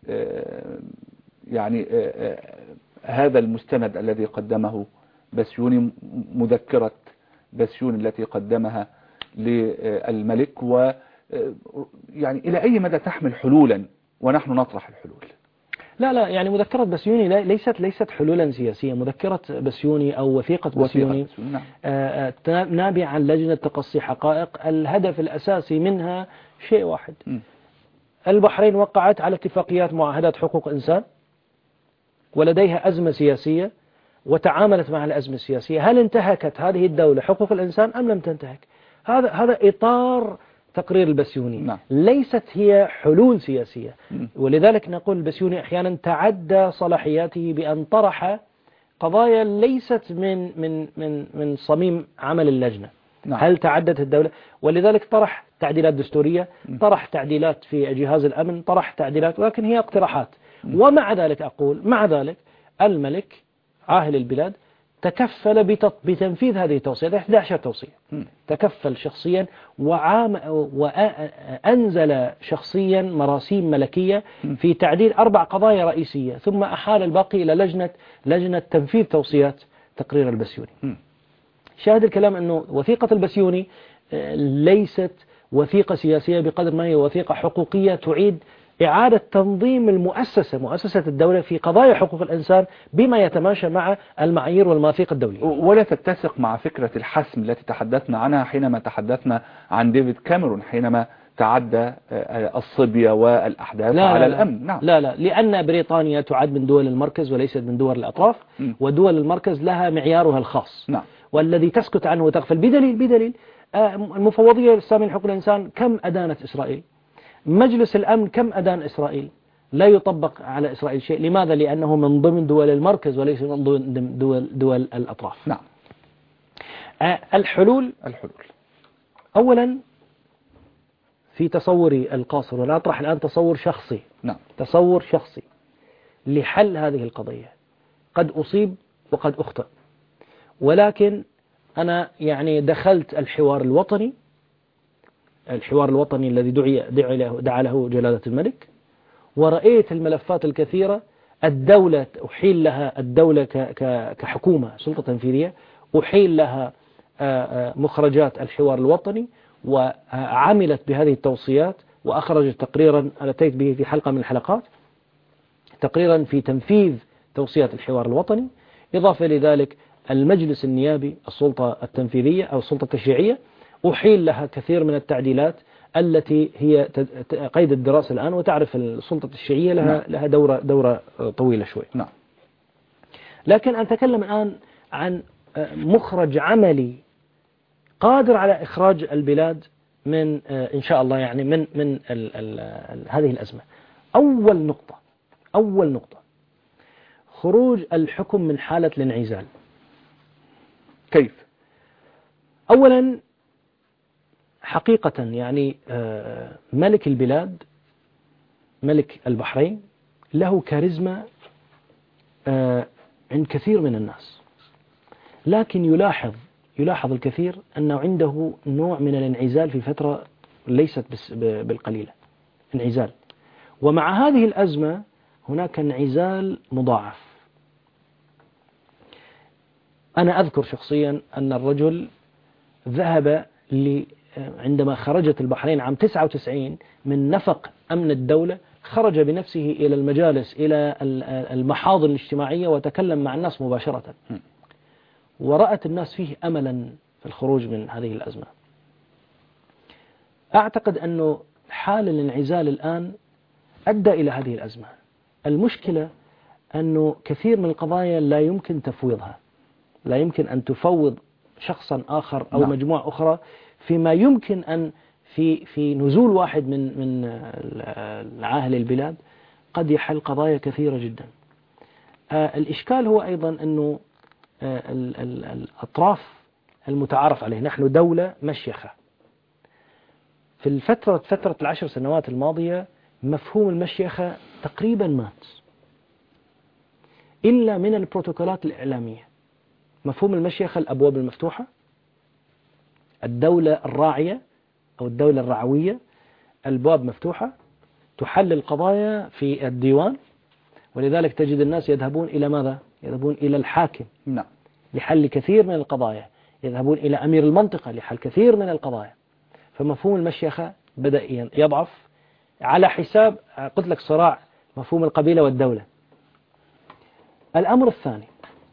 يعني هذا المستند الذي قدمه بسيوني، مذكرة بسيوني التي قدمها للملك، ويعني إلى أي مدى تحمل حلولا ونحن نطرح الحلول؟ لا يعني مذكرة بسيوني ليست حلولا سياسية. مذكرة بسيوني أو وثيقة بسيوني نابعة عن لجنة تقصي حقائق. الهدف الأساسي منها شيء واحد: البحرين وقعت على اتفاقيات معاهدات حقوق إنسان ولديها أزمة سياسية وتعاملت مع الأزمة السياسية. هل انتهكت هذه الدولة حقوق الإنسان أم لم تنتهك؟ هذا إطار تقرير البسيوني. نعم. ليست هي حلول سياسية. ولذلك نقول البسيوني أحيانا تعدى صلاحياته بأن طرح قضايا ليست من صميم عمل اللجنة. نعم. هل تعدت الدولة؟ ولذلك طرح تعديلات دستورية، طرح تعديلات في جهاز الأمن، طرح تعديلات، ولكن هي اقتراحات. ومع ذلك أقول مع ذلك الملك عاهل البلاد تكفل بتنفيذ هذه التوصيات، 11 توصية. تكفل شخصيا وأنزل شخصيا مراسيم ملكية في تعديل 4 قضايا رئيسية، ثم أحال الباقي إلى لجنة تنفيذ توصيات تقرير البسيوني. شاهد الكلام أنه وثيقة البسيوني ليست وثيقة سياسية بقدر ما هي وثيقة حقوقية تعيد إعادة تنظيم مؤسسة الدولة في قضايا حقوق الإنسان بما يتماشى مع المعايير والمواثيق الدولية. ولا تتسق مع فكرة الحسم التي تحدثنا عنها حينما تحدثنا عن ديفيد كاميرون حينما تعدى الصبية والأحداث على الأمن. نعم. لا لأن بريطانيا تعد من دول المركز وليست من دول الأطراف. ودول المركز لها معيارها الخاص. نعم. والذي تسكت عنه وتغفل بدليل المفوضية الإسلامية لحقوق الإنسان كم أدانت إسرائيل؟ مجلس الأمن كم أدان إسرائيل؟ لا يطبق على إسرائيل شيء. لماذا؟ لأنه من ضمن دول المركز وليس من ضمن دول الأطراف. نعم. الحلول أولا في تصوري القاصر، ولا أطرح الآن تصور شخصي. نعم. تصور شخصي لحل هذه القضية. قد أصيب وقد أخطئ، ولكن أنا يعني دخلت الحوار الوطني الذي دعا له جلالة الملك، ورأيت الملفات الكثيرة. الدولة أحيل لها الدولة كحكومة سلطة تنفيذية أحيل لها مخرجات الحوار الوطني، وعملت بهذه التوصيات وأخرجت تقريرا أتيت به في حلقة من الحلقات، تقريرا في تنفيذ توصيات الحوار الوطني. إضافة لذلك المجلس النيابي السلطة التنفيذية أو السلطة التشريعية أحيل لها كثير من التعديلات التي هي قيد الدراسة الآن. وتعرف السلطة التشريعية لها دورة طويلة شوي. نعم. لكن أتكلم الآن عن مخرج عملي قادر على إخراج البلاد من إن شاء الله يعني من هذه الأزمة. أول نقطة خروج الحكم من حالة الانعزال. كيف؟ أولا حقيقة يعني ملك البلاد ملك البحرين له كاريزما عند كثير من الناس، لكن يلاحظ الكثير أنه عنده نوع من الانعزال في فترة ليست بالقليلة، انعزال. ومع هذه الأزمة هناك انعزال مضاعف. أنا أذكر شخصيا أن الرجل ذهب عندما خرجت البحرين عام 99 من نفق أمن الدولة، خرج بنفسه إلى المجالس إلى المحاضر الاجتماعية وتكلم مع الناس مباشرة، ورأت الناس فيه أملا في الخروج من هذه الأزمة. أعتقد أنه حال الانعزال الآن أدى إلى هذه الأزمة. المشكلة أنه كثير من القضايا لا يمكن تفويضها، لا يمكن أن تفوض شخصا آخر أو مجموعة أخرى فيما يمكن أن في نزول واحد من العاهل البلاد قد يحل قضايا كثيرة جدا. الإشكال هو أيضا أنه الأطراف المتعارف عليه، نحن دولة مشيخة. في فترة 10 سنوات الماضية مفهوم المشيخة تقريبا مات، إلا من البروتوكولات الإعلامية. مفهوم المشيخة الأبواب المفتوحة، الدولة الراعية أو الدولة الرعوية، الأبواب مفتوحة، تحل القضايا في الديوان، ولذلك تجد الناس يذهبون إلى ماذا؟ يذهبون إلى الحاكم نعم. لحل كثير من القضايا، يذهبون إلى أمير المنطقة لحل كثير من القضايا. فمفهوم المشيخة بدأ يضعف على حساب قلت لك صراع مفهوم القبيلة والدولة. الأمر الثاني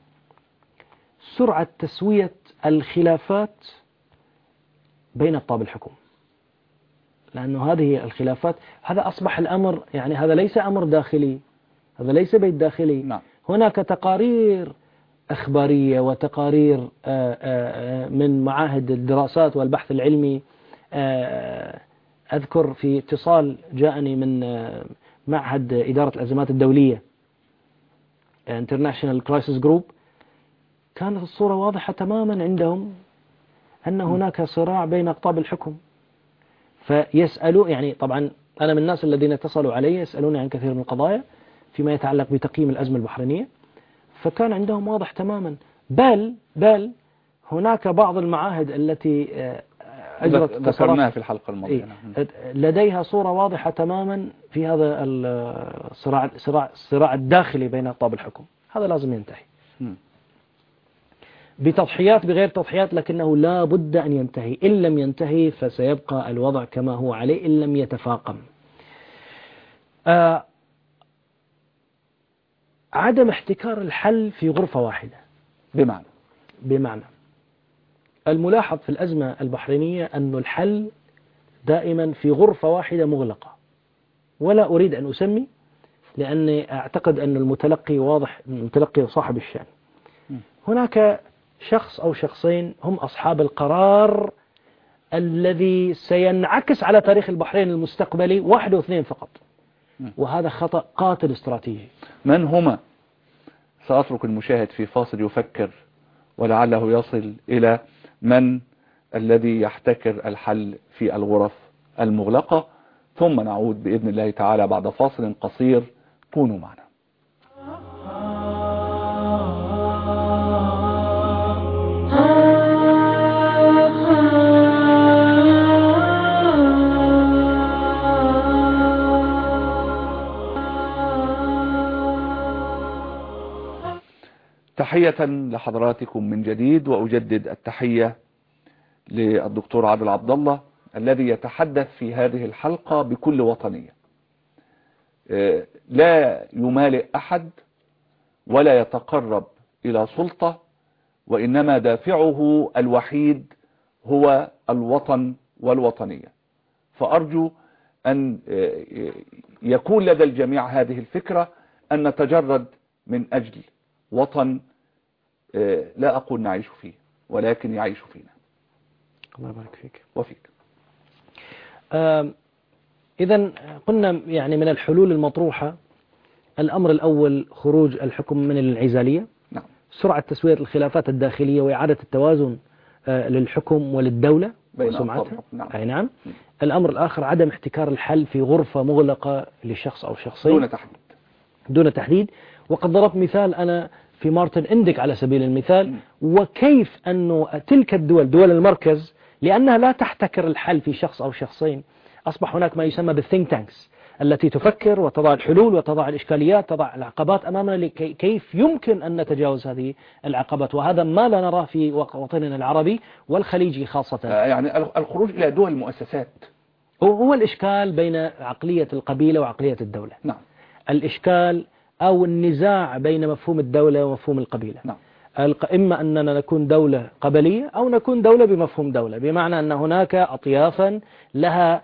سرعة تسوية الخلافات بين أقطاب الحكم، لأنه هذه الخلافات هذا أصبح الأمر، يعني هذا ليس أمر داخلي، هذا ليس بيت داخلي. نعم. هناك تقارير أخبارية وتقارير من معاهد الدراسات والبحث العلمي. أذكر في اتصال جاءني من معهد إدارة الأزمات الدولية International Crisis Group، كانت الصورة واضحة تماما عندهم أن هناك صراع بين أقطاب الحكم. فيسألوا، يعني طبعا أنا من الناس الذين اتصلوا علي يسألوني عن كثير من القضايا فيما يتعلق بتقييم الأزمة البحرينية، فكان عندهم واضح تماما. بل هناك بعض المعاهد التي أجرت ذكرناها في الحلقة الماضية لديها صورة واضحة تماما في هذا الصراع الداخلي بين أقطاب الحكم. هذا لازم ينتهي بتضحيات بغير تضحيات، لكنه لا بد أن ينتهي. إن لم ينتهي فسيبقى الوضع كما هو عليه إن لم يتفاقم. عدم احتكار الحل في غرفة واحدة. بمعنى الملاحظ في الأزمة البحرينية أن الحل دائما في غرفة واحدة مغلقة، ولا أريد أن أسمي لأني أعتقد أن المتلقي واضح، المتلقي صاحب الشأن. هناك شخص أو شخصين هم أصحاب القرار الذي سينعكس على تاريخ البحرين المستقبلي، 1 و 2 فقط، وهذا خطأ قاتل استراتيجي. من هما؟ سأترك المشاهد في فاصل يفكر ولعله يصل إلى من الذي يحتكر الحل في الغرف المغلقة، ثم نعود بإذن الله تعالى بعد فاصل قصير. كونوا معنا. تحية لحضراتكم من جديد، وأجدد التحية للدكتور عادل عبد الله الذي يتحدث في هذه الحلقة بكل وطنية، لا يمالئ أحد ولا يتقرب إلى سلطة، وإنما دافعه الوحيد هو الوطن والوطنية. فأرجو أن يكون لدى الجميع هذه الفكرة، أن نتجرد من أجل وطن لا أقول نعيش فيه ولكن يعيش فينا. الله يبارك فيك وفيك. إذن قلنا يعني من الحلول المطروحة، الأمر الأول خروج الحكم من الانعزالية. نعم. سرعة تسوية الخلافات الداخلية وإعادة التوازن للحكم وللدولة وسمعتها. نعم. أي نعم. الأمر الآخر عدم احتكار الحل في غرفة مغلقة لشخص أو شخصين دون تحديد. وقد ضربت مثال أنا في مارتن إندك على سبيل المثال، وكيف أنه تلك الدول، دول المركز، لأنها لا تحتكر الحل في شخص أو شخصين، أصبح هناك ما يسمى بالثينك تانكس التي تفكر وتضع الحلول وتضع الإشكاليات، تضع العقبات أمامنا كيف يمكن أن نتجاوز هذه العقبات. وهذا ما لا نراه في وطننا العربي والخليجي خاصة. يعني الخروج إلى دول المؤسسات هو الإشكال بين عقلية القبيلة وعقلية الدولة. نعم. الإشكال أو النزاع بين مفهوم الدولة ومفهوم القبيلة. نعم. إما أننا نكون دولة قبلية أو نكون دولة بمفهوم دولة، بمعنى أن هناك أطيافا لها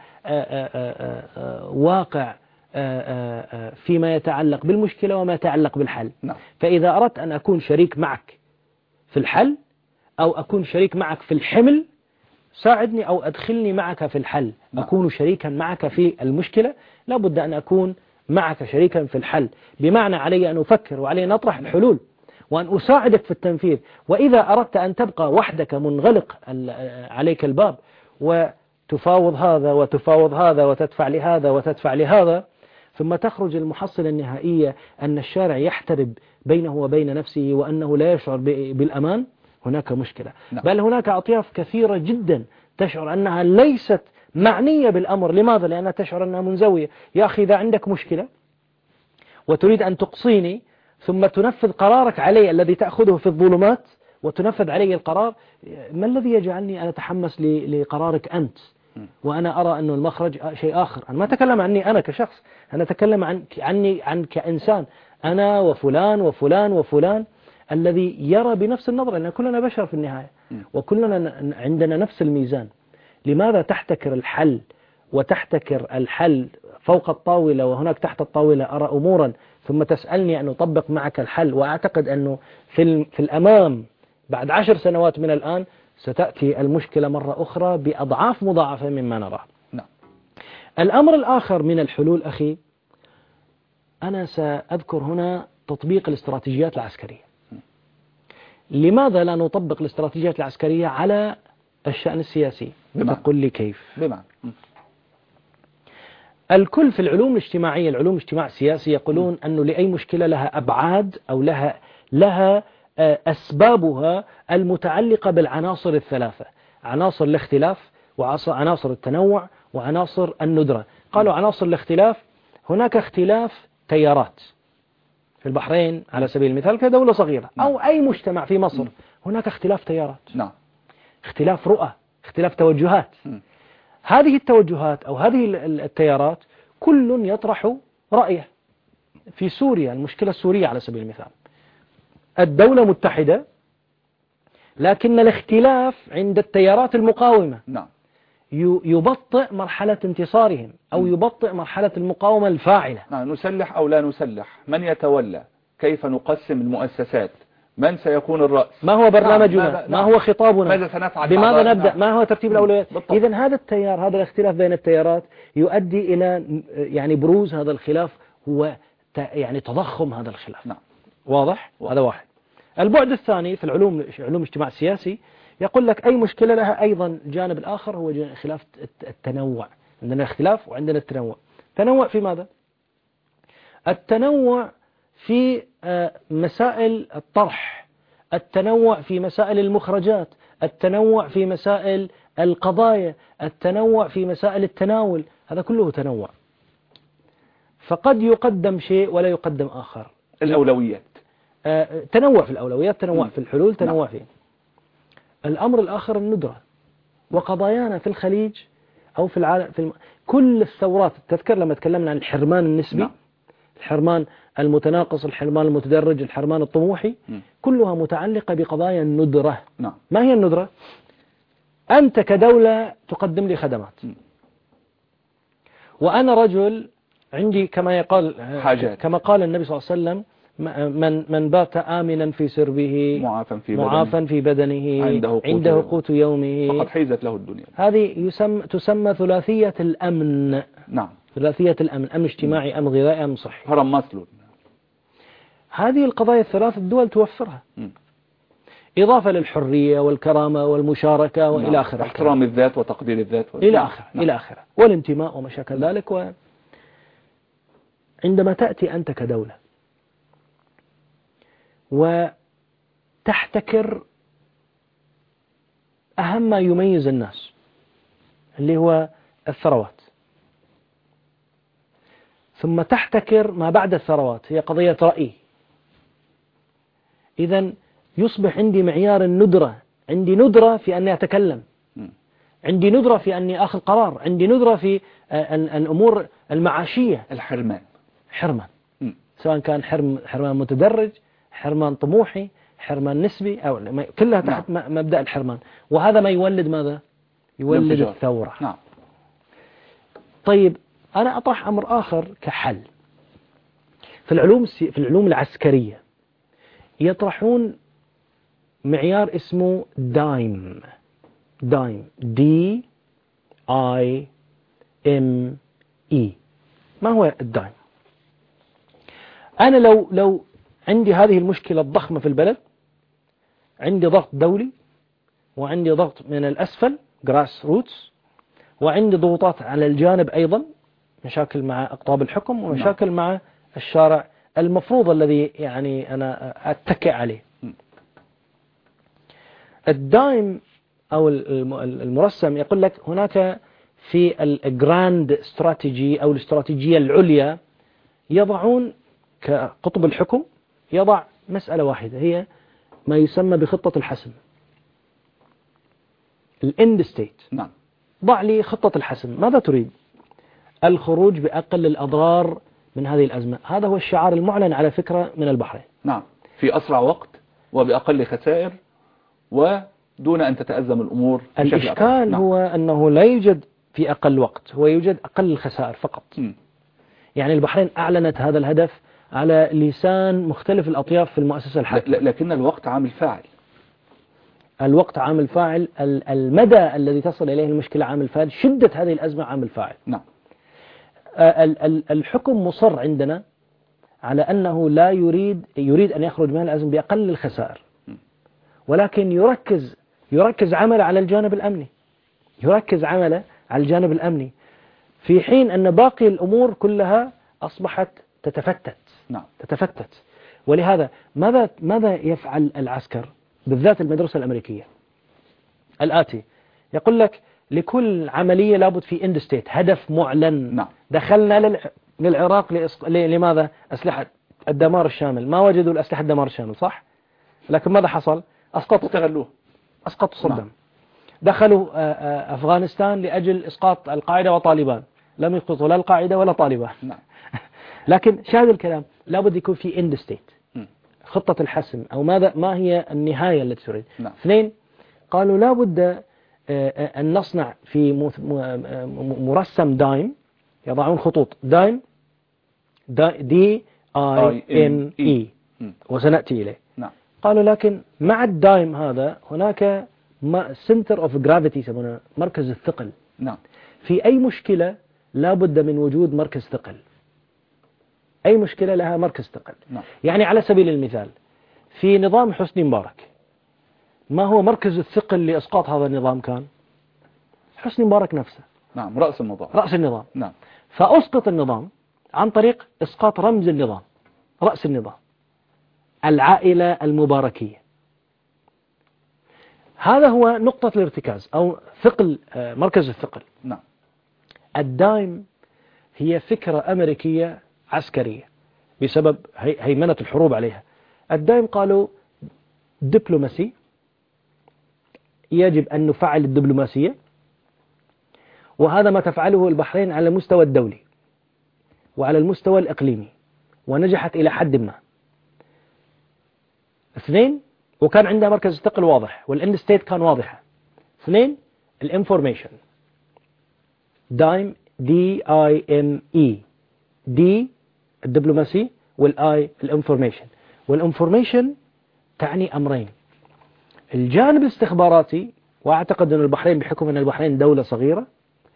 واقع فيما يتعلق بالمشكلة وما يتعلق بالحل. نعم. فإذا أردت أن أكون شريك معك في الحل أو أكون شريك معك في الحمل، ساعدني أو أدخلني معك في الحل. نعم. أكون شريكا معك في المشكلة، لا بد أن أكون معك شريكا في الحل، بمعنى علي أن أفكر وعلي أن أطرح الحلول وأن أساعدك في التنفيذ. وإذا أردت أن تبقى وحدك منغلق عليك الباب وتفاوض هذا وتفاوض هذا وتدفع لهذا وتدفع لهذا، ثم تخرج المحصلة النهائية أن الشارع يحترب بينه وبين نفسه وأنه لا يشعر بالأمان، هناك مشكلة. نعم. بل هناك أطياف كثيرة جدا تشعر أنها ليست معنية بالأمر. لماذا؟ لأنها تشعر أنها منزوية. يا أخي إذا عندك مشكلة وتريد أن تقصيني ثم تنفذ قرارك علي الذي تأخذه في الظلمات وتنفذ علي القرار، ما الذي يجعلني أن أتحمس لقرارك أنت وأنا أرى أن المخرج شيء آخر؟ أنا ما أتكلم عني أنا كشخص، أنا أتكلم عني كإنسان، أنا وفلان وفلان وفلان الذي يرى بنفس النظرة، لأن كلنا بشر في النهاية وكلنا عندنا نفس الميزان. لماذا تحتكر الحل وتحتكر الحل فوق الطاولة وهناك تحت الطاولة أرى أمورا ثم تسألني أن أطبق معك الحل؟ وأعتقد أنه في الأمام بعد 10 سنوات من الآن ستأتي المشكلة مرة أخرى بأضعاف مضاعفة مما نراه. نعم. الأمر الآخر من الحلول أخي، أنا سأذكر هنا تطبيق الاستراتيجيات العسكرية. لماذا لا نطبق الاستراتيجيات العسكرية على الشأن السياسي؟ تقول لي كيف؟ بمعنى الكل في العلوم الاجتماعية، العلوم الاجتماع السياسي، يقولون أنه لأي مشكلة لها أبعاد أو لها أسبابها المتعلقة بالعناصر الثلاثة: عناصر الاختلاف وعناصر التنوع وعناصر الندرة. قالوا عناصر الاختلاف، هناك اختلاف تيارات في البحرين على سبيل المثال كدولة صغيرة أو أي مجتمع في مصر، هناك اختلاف تيارات، اختلاف رؤى، اختلاف توجهات. هذه التوجهات أو هذه التيارات كل يطرح رأيه. في سوريا، المشكلة السورية على سبيل المثال، الدولة متحدة لكن الاختلاف عند التيارات المقاومة يبطئ مرحلة انتصارهم أو يبطئ مرحلة المقاومة الفاعلة. نسلح أو لا نسلح، من يتولى، كيف نقسم المؤسسات، من سيكون الرأس، ما هو برنامجنا، ما هو خطابنا، ماذا سنفعل، بماذا نبدأ، ما هو ترتيب الأولويات. إذن هذا التيار، هذا الاختلاف بين التيارات يؤدي إلى يعني بروز هذا الخلاف، هو يعني تضخم هذا الخلاف. واضح؟ هذا واحد. البعد الثاني في علوم الاجتماع السياسي يقول لك أي مشكلة لها أيضا الجانب الآخر، هو خلاف التنوع. عندنا اختلاف وعندنا التنوع. تنوع في ماذا؟ التنوع في مسائل الطرح، التنوع في مسائل المخرجات، التنوع في مسائل القضايا، التنوع في مسائل التناول، هذا كله تنوع. فقد يقدم شيء ولا يقدم آخر. الأولويات، تنوع في الأولويات، تنوع في الحلول، تنوع في الأمر الآخر الندرة. وقضايانا في الخليج أو في العالم، كل الثورات، تذكر لما تكلمنا عن الحرمان النسبي، الحرمان المتناقص، الحرمان المتدرج، الحرمان الطموحي، كلها متعلقة بقضايا الندرة. ما هي الندرة؟ أنت كدولة تقدم لي خدمات وأنا رجل عندي كما قال النبي صلى الله عليه وسلم: من بات آمنا في سربه معافا في بدنه عنده قوت يومه فقد حيزت له الدنيا. هذه تسمى ثلاثية الأمن. ثلاثية الأمن، أمن اجتماعي، أمن غذائي، أمن صحي. هرم ماسلو. هذه القضايا الثلاث الدول توفرها، إضافة للحرية والكرامة والمشاركة وإلى آخره، احترام الذات وتقدير الذات إلى آخره إلى آخره، والانتماء وما شاكل ذلك. وعندما تأتي أنت كدولة وتحتكر أهم ما يميز الناس اللي هو الثروات، ثم تحتكر ما بعد الثروات هي قضية رأي، إذن يصبح عندي معيار الندرة، عندي ندرة في أني أتكلم، عندي ندرة في أني أخذ قرار، عندي ندرة في الأمور المعاشية. حرمان سواء كان حرمان متدرج، حرمان طموحي، حرمان نسبي، أو كلها تحت مبدأ الحرمان. وهذا ما يولد ماذا؟ يولد الثورة. طيب أنا أطرح أمر آخر كحل. في العلوم العسكرية يطرحون معيار اسمه دايم. DIME. ما هو الدايم؟ أنا لو عندي هذه المشكلة الضخمة في البلد، عندي ضغط دولي وعندي ضغط من الأسفل grass roots، وعندي ضغوطات على الجانب أيضا، مشاكل مع أقطاب الحكم ومشاكل مع الشارع المفروض الذي يعني أنا أتكئ عليه. الدايم أو المرسم يقول لك هناك في الجراند استراتيجي أو الاستراتيجية العليا يضعون كقطب الحكم، يضع مسألة واحدة هي ما يسمى بخطة الحسم، الاند ستيت. نعم. ضع لي خطة الحسم، ماذا تريد؟ الخروج بأقل الأضرار من هذه الأزمة. هذا هو الشعار المعلن على فكرة من البحرين. نعم، في أسرع وقت وبأقل خسائر ودون أن تتأزم الأمور. الإشكال نعم. هو أنه لا يوجد في أقل وقت، هو يوجد أقل الخسائر فقط. يعني البحرين أعلنت هذا الهدف على لسان مختلف الأطياف في المؤسسة الحاكمة. لكن الوقت عامل فاعل. الوقت عامل فاعل، المدى الذي تصل إليه المشكلة عامل فاعل، شدة هذه الأزمة عامل فاعل. نعم. الحكم مصر عندنا على أنه لا يريد أن يخرج من الأزمة بأقل الخسائر، ولكن يركز عمله على الجانب الأمني، يركز عمله على الجانب الأمني، في حين أن باقي الأمور كلها أصبحت تتفتت. نعم. تتفتت. ولهذا ماذا يفعل العسكر بالذات المدرسة الأمريكية؟ الآتي، يقول لك لكل عملية لابد في اند ستيت، هدف معلن. نعم. دخلنا للعراق لماذا؟ أسلحة الدمار الشامل، ما وجدوا الأسلحة الدمار الشامل، صح؟ لكن ماذا حصل؟ أسقطوا صدام. نعم. دخلوا أفغانستان لأجل إسقاط القاعدة وطالبان، لم يسقطوا لا القاعدة ولا طالبان. نعم. لكن شاهد الكلام، لابد يكون في اند ستيت، خطة الحسم، أو ما هي النهاية التي تريد. نعم. اثنين، قالوا لابد أن نصنع في مرسم دايم، يضعون خطوط دايم DIME وسنأتي إليه. نعم. قالوا لكن مع الدايم هذا هناك سنتر اوف جرافيتي، يسمونه مركز الثقل. نعم. في أي مشكلة لابد من وجود مركز ثقل، أي مشكلة لها مركز ثقل. نعم. يعني على سبيل المثال في نظام حسني مبارك، ما هو مركز الثقل لإسقاط هذا النظام؟ كان حسني مبارك نفسه. نعم، رأس النظام. نعم. فأسقط النظام عن طريق إسقاط رمز النظام، رأس النظام، العائلة المباركية. هذا هو نقطة الارتكاز أو ثقل، مركز الثقل. نعم. الدايم هي فكرة أمريكية عسكرية بسبب هيمنة الحروب عليها. الدايم قالوا دبلوماسي، يجب أن نفعل الدبلوماسية، وهذا ما تفعله البحرين على المستوى الدولي وعلى المستوى الإقليمي، ونجحت إلى حد ما. اثنين، وكان عندها مركز الثقل واضح والإند ستيت كان واضحة. اثنين، الانفورميشن، دايم DIME، دي الدبلوماسي والآي الانفورميشن. والانفورميشن تعني أمرين، الجانب الاستخباراتي، وأعتقد أن البحرين بحكم أن البحرين دولة صغيرة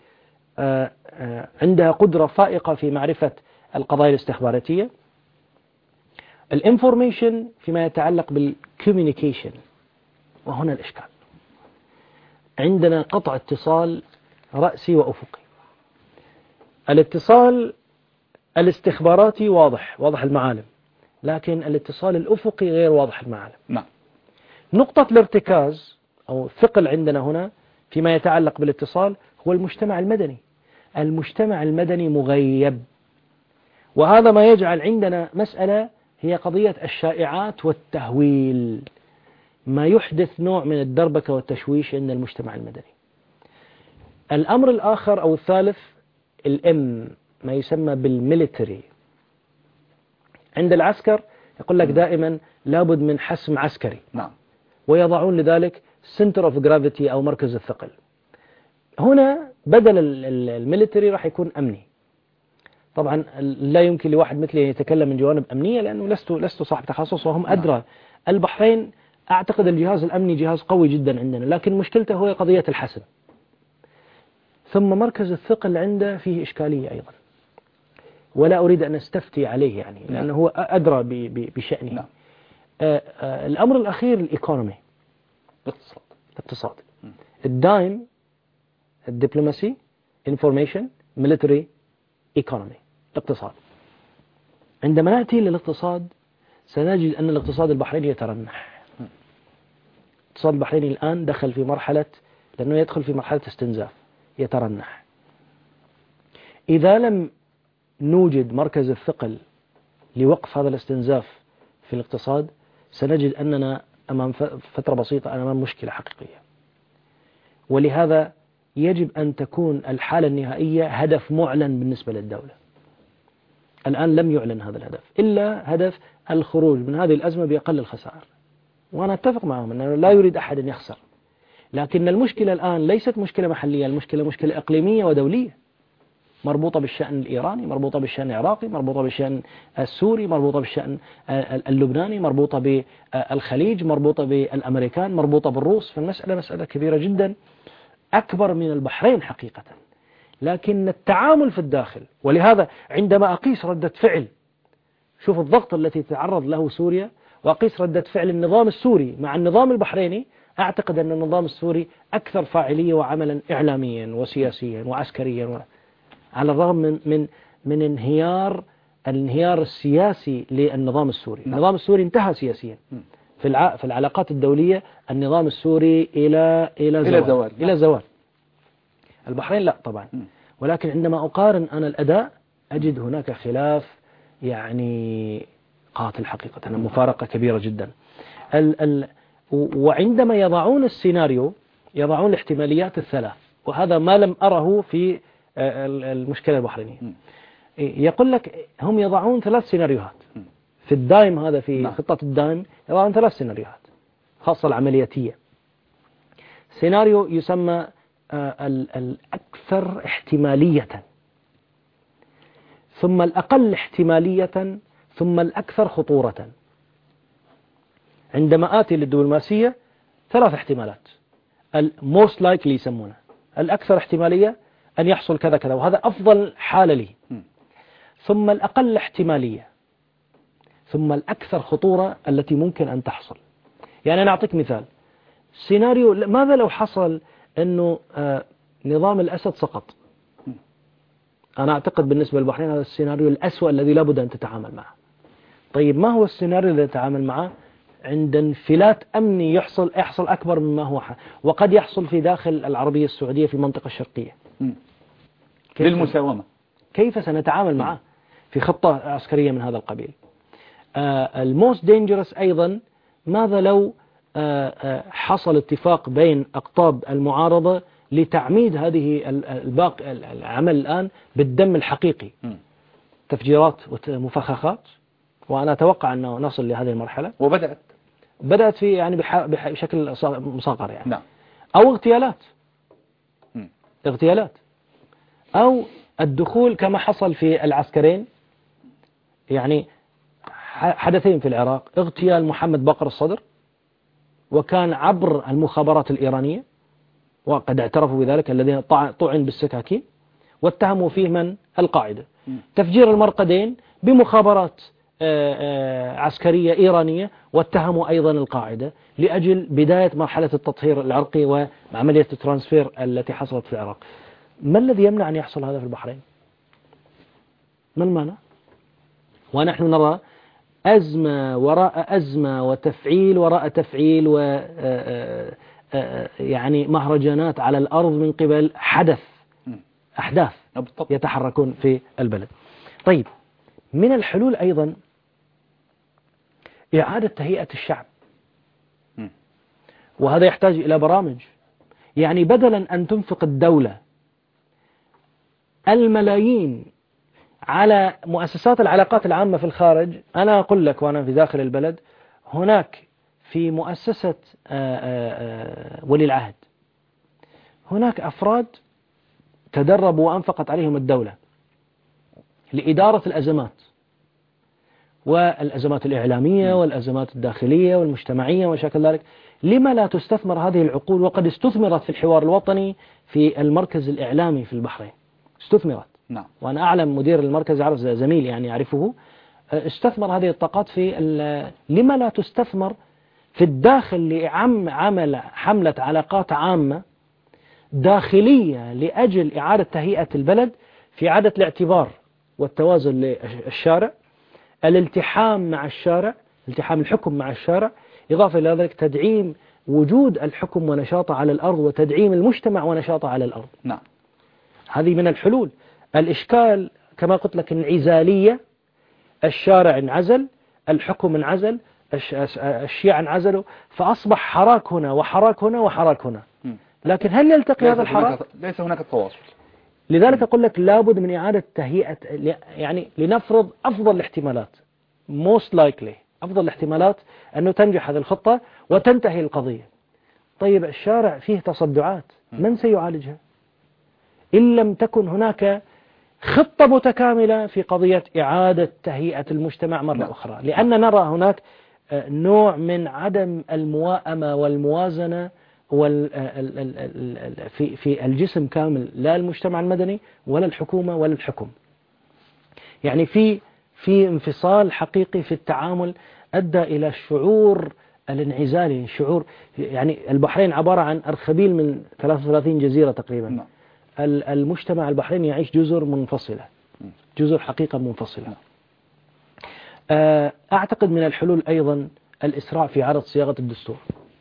عندها قدرة فائقة في معرفة القضايا الاستخباراتية. الانفورميشن فيما يتعلق بالكوميونيكيشن، وهنا الإشكال، عندنا قطع اتصال رأسي وأفقي. الاتصال الاستخباراتي واضح المعالم، لكن الاتصال الأفقي غير واضح المعالم. نعم. نقطة الارتكاز أو الثقل عندنا هنا فيما يتعلق بالاتصال هو المجتمع المدني. المجتمع المدني مغيب، وهذا ما يجعل عندنا مسألة هي قضية الشائعات والتهويل، ما يحدث نوع من الدربكة والتشويش عند المجتمع المدني. الأمر الآخر أو الثالث الام، ما يسمى بالميليتري. عند العسكر يقول لك دائما لابد من حسم عسكري. نعم. ويضعون لذلك سنتر اوف جرافيتي أو مركز الثقل. هنا بدل الميليتري راح يكون أمني. طبعا لا يمكن لواحد مثلي أن يتكلم من جوانب أمنية، لأنه لست صاحب تخصص وهم أدرى. البحرين أعتقد الجهاز الأمني جهاز قوي جدا عندنا، لكن مشكلته هو قضية الحسم. ثم مركز الثقل عنده فيه إشكالية أيضا، ولا أريد أن أستفتي عليه يعني، لأنه هو أدرى بشأنه. نعم. الأمر الأخير الإيكونومي، الاقتصاد. الدايم الدبلوماسي، انفورميشن، ميليتري، ايكونومي، الاقتصاد. عندما نأتي للاقتصاد سنجد أن الاقتصاد البحريني يترنح. الاقتصاد البحريني الآن دخل في مرحلة، لأنه يدخل في مرحلة استنزاف يترنح. إذا لم نوجد مركز الثقل لوقف هذا الاستنزاف في الاقتصاد، سنجد أننا أمام فترة بسيطة أمام مشكلة حقيقية. ولهذا يجب أن تكون الحالة النهائية هدف معلن بالنسبة للدولة. الآن لم يعلن هذا الهدف إلا هدف الخروج من هذه الأزمة بأقل الخسائر، وأنا أتفق معهم أنه لا يريد أحد أن يخسر، لكن المشكلة الآن ليست مشكلة محلية، المشكلة مشكلة إقليمية ودولية، مربوطة بالشأن الإيراني، مربوطة بالشأن العراقي، مربوطة بالشأن السوري، مربوطة بالشأن اللبناني، مربوطة بالخليج، مربوطة بالأمريكان، مربوطة بالروس. فالمسألة مسألة كبيرة جدا أكبر من البحرين حقيقة، لكن التعامل في الداخل. ولهذا عندما أقيس ردة فعل، شوف الضغط التي تتعرض له سوريا، وأقيس ردة فعل النظام السوري مع النظام البحريني، أعتقد أن النظام السوري أكثر فاعلية وعملا إعلاميا وسياسيا وعسكريا، على الرغم من الانهيار السياسي للنظام السوري. النظام السوري انتهى سياسيا في العلاقات الدولية، النظام السوري إلى زوال. البحرين لا طبعا، ولكن عندما أقارن أنا الأداء أجد هناك خلاف يعني قاتل حقيقة، مفارقة كبيرة جدا. وعندما يضعون السيناريو يضعون الاحتماليات الثلاث، وهذا ما لم أره في المشكلة البحرينية. يقول لك هم يضعون 3 سيناريوهات في الدايم، هذا في خطة الدايم يضعون 3 سيناريوهات خاصة العملياتية. سيناريو يسمى الأكثر احتمالية، ثم الأقل احتمالية، ثم الأكثر خطورة. عندما آتي للدبلوماسية 3 احتمالات، most likely يسمونه، الأكثر احتمالية أن يحصل كذا كذا وهذا أفضل حالة لي، ثم الأقل احتمالية، ثم الأكثر خطورة التي ممكن أن تحصل. يعني أنا أعطيك مثال، سيناريو ماذا لو حصل أنه نظام الأسد سقط؟ أنا أعتقد بالنسبة للبحرين هذا السيناريو الأسوأ الذي لابد أن تتعامل معه. طيب ما هو السيناريو الذي تتعامل معه؟ عند انفلات أمني يحصل أكبر مما هو وقد يحصل في داخل العربية السعودية في المنطقة الشرقية للمساومة. كيف سنتعامل معه في خطة عسكرية من هذا القبيل؟ الموست دينجرس أيضا، ماذا لو حصل اتفاق بين أقطاب المعارضة لتعميد هذه العمل الآن بالدم الحقيقي، تفجيرات ومفخخات، وأنا أتوقع أنه نصل لهذه المرحلة، وبدأت في يعني بشكل مصغر يعني. نعم. أو اغتيالات، أو الدخول كما حصل في العسكرين، يعني حدثين في العراق، اغتيال محمد باقر الصدر وكان عبر المخابرات الإيرانية وقد اعترفوا بذلك، الذين طعن بالسكاكين واتهموا فيه من القاعدة. تفجير المرقدين بمخابرات عسكرية إيرانية واتهموا أيضا القاعدة لأجل بداية مرحلة التطهير العرقي وعملية الترانسفير التي حصلت في العراق. ما الذي يمنع أن يحصل هذا في البحرين؟ ما المانع؟ ونحن نرى أزمة وراء أزمة وتفعيل وراء تفعيل يعني مهرجانات على الأرض من قبل أحداث يتحركون في البلد. طيب، من الحلول أيضا إعادة تهيئة الشعب، وهذا يحتاج إلى برامج. يعني بدلا أن تنفق الدولة الملايين على مؤسسات العلاقات العامة في الخارج، أنا أقول لك وأنا في داخل البلد، هناك في مؤسسة ولي العهد هناك أفراد تدربوا وأنفقت عليهم الدولة لإدارة الأزمات، والأزمات الإعلامية والأزمات الداخلية والمجتمعية وشكل ذلك. لما لا تستثمر هذه العقول؟ وقد استثمرت في الحوار الوطني في المركز الإعلامي في البحرين، استثمرت. نعم. وأنا أعلم مدير المركز، عرف زميل يعني يعرفه، استثمر هذه الطاقات في لما لا تستثمر في الداخل لعمل حملة علاقات عامة داخلية لأجل إعادة تهيئة البلد في إعادة الاعتبار والتوازن للشارع، الالتحام مع الشارع، التحام الحكم مع الشارع، إضافة إلى ذلك تدعيم وجود الحكم ونشاطه على الأرض وتدعيم المجتمع ونشاطه على الأرض. نعم. هذه من الحلول. الإشكال كما قلت لك انعزالية، الشارع انعزل، الحكم انعزل، الشيعة انعزلوا، فأصبح حراك هنا وحراك هنا وحراك هنا. لكن هل يلتقي هذا الحراك؟ ليس هناك تواصل. لذلك أقول لك لابد من إعادة تهيئة، يعني لنفرض أفضل الاحتمالات most likely، أفضل الاحتمالات أنه تنجح هذه الخطة وتنتهي القضية. طيب الشارع فيه تصدعات، من سيعالجها؟ إن لم تكن هناك خطة متكاملة في قضية إعادة تهيئة المجتمع مرة أخرى، لأن نرى هناك نوع من عدم المواءمة والموازنة في الجسم كامل، لا المجتمع المدني ولا الحكومة ولا الحكم. يعني في انفصال حقيقي في التعامل أدى إلى الشعور الانعزالي، شعور يعني البحرين عبارة عن أرخبيل من 33 جزيرة تقريبا. المجتمع البحريني يعيش جزر منفصلة، جزر حقيقة منفصلة. أعتقد من الحلول أيضا الإسراع في عرض صياغة الدستور.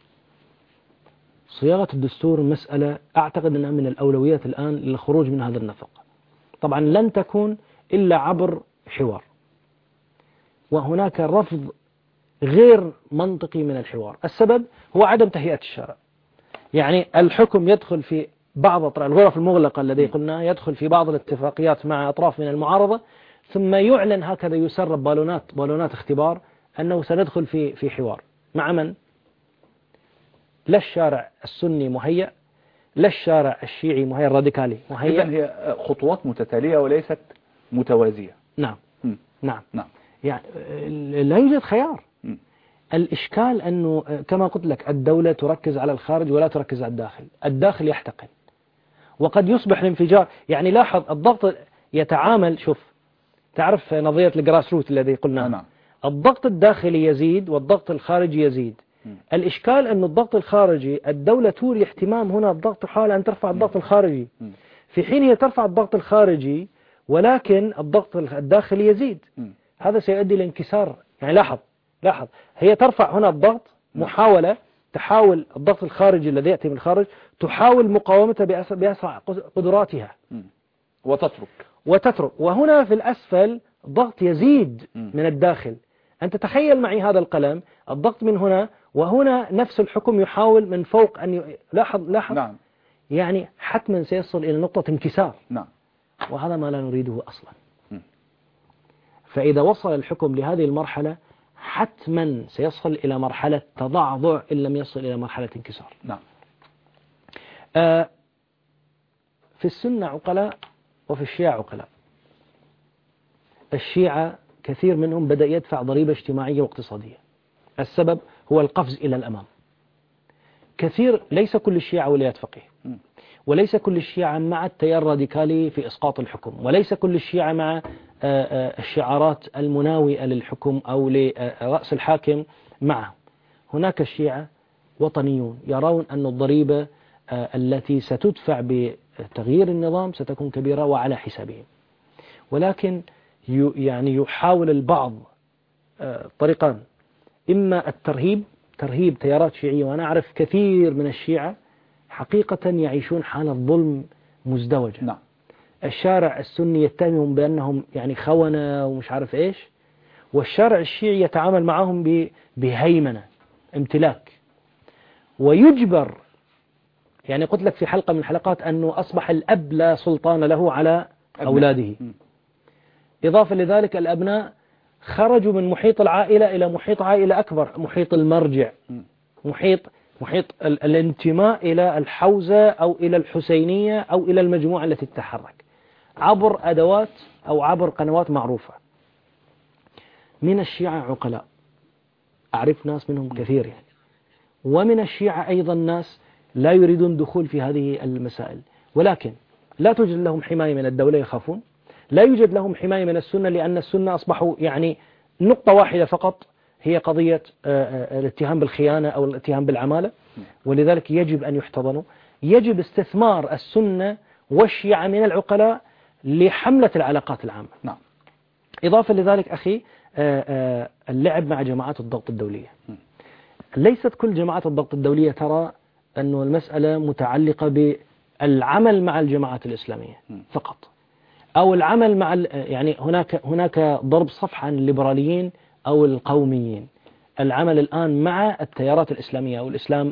صياغة الدستور مسألة أعتقد أنها من الأولويات الآن للخروج من هذا النفق. طبعا لن تكون إلا عبر حوار، وهناك رفض غير منطقي من الحوار. السبب هو عدم تهيئة الشارع. يعني الحكم يدخل في بعض الغرف المغلقة الذي قلنا، يدخل في بعض الاتفاقيات مع أطراف من المعارضة، ثم يعلن هكذا يسرب بالونات اختبار أنه سندخل في حوار مع من؟ لا الشارع السني مهيأ، لا الشارع الشيعي مهيأ، الراديكالي مهيأ. إذن هي خطوات متتالية وليست متوازية. نعم. نعم. يعني لا يوجد خيار. الإشكال أنه كما قلت لك الدولة تركز على الخارج ولا تركز على الداخل. الداخل يحتقن وقد يصبح الانفجار. يعني لاحظ الضغط يتعامل، شوف تعرف نظرية الجراس روت الذي قلناها، الضغط الداخلي يزيد والضغط الخارجي يزيد. الإشكال أن الضغط الخارجي الدولة تولي اهتمام هنا الضغط، تحاول أن ترفع الضغط الخارجي، في حين هي ترفع الضغط الخارجي ولكن الضغط الداخلي يزيد. هذا سيؤدي لانكسار. يعني لاحظ هي ترفع هنا الضغط، محاولة تحاول الضغط الخارجي الذي يأتي من الخارج تحاول مقاومته بأسرع قدراتها وتترك، وهنا في الأسفل الضغط يزيد من الداخل. أنت تخيل معي هذا القلم، الضغط من هنا وهنا نفس الحكم يحاول من فوق أن لاحظ نعم. يعني حتما سيصل إلى نقطة انكسار. نعم. وهذا ما لا نريده أصلا. فإذا وصل الحكم لهذه المرحلة حتما سيصل إلى مرحلة تضعضع إن لم يصل إلى مرحلة انكسار. نعم. في السنة عقلاء وفي الشيعة عقلاء. الشيعة كثير منهم بدأ يدفع ضريبة اجتماعية واقتصادية. السبب هو القفز إلى الأمام. ليس كل الشيعة ولايات فقيه، وليس كل الشيعة مع التيار الراديكالي في إسقاط الحكم، وليس كل الشيعة مع الشعارات المناوئة للحكم أو لرأس الحاكم معه. هناك الشيعة وطنيون يرون أن الضريبة التي ستدفع بتغيير النظام ستكون كبيرة وعلى حسابهم، ولكن يعني يحاول البعض طريقان: إما ترهيب تيارات شيعية، وأنا أعرف كثير من الشيعة حقيقة يعيشون حالة ظلم مزدوجة. نعم. الشارع السني يتهمهم بأنهم يعني خونة ومش عارف إيش، والشارع الشيعي يتعامل معهم بهيمنة، امتلاك، ويجبر. يعني قلت لك في حلقة من الحلقات أنه أصبح الأب لا سلطان له على أولاده. إضافة لذلك الأبناء خرجوا من محيط العائلة إلى محيط عائلة أكبر، محيط المرجع، محيط الانتماء إلى الحوزة أو إلى الحسينية أو إلى المجموعة التي تتحرك عبر أدوات أو عبر قنوات معروفة. من الشيعة عقلاء، أعرف ناس منهم كثير يعني، ومن الشيعة أيضا ناس لا يريدون دخول في هذه المسائل، ولكن لا توجد لهم حماية من الدولة، يخافون. لا يوجد لهم حماية من السنة، لأن السنة أصبحوا يعني نقطة واحدة فقط، هي قضية الاتهام بالخيانة أو الاتهام بالعمالة، ولذلك يجب أن يحتضنوا. يجب استثمار السنة والشيعة من العقلاء لحملة العلاقات العامة. نعم. إضافة لذلك أخي اللعب مع جماعات الضغط الدولية. ليست كل جماعات الضغط الدولية ترى أن المسألة متعلقة بالعمل مع الجماعات الإسلامية فقط، أو العمل مع يعني هناك ضرب صفحة عن الليبراليين أو القوميين. العمل الآن مع التيارات الإسلامية أو الإسلام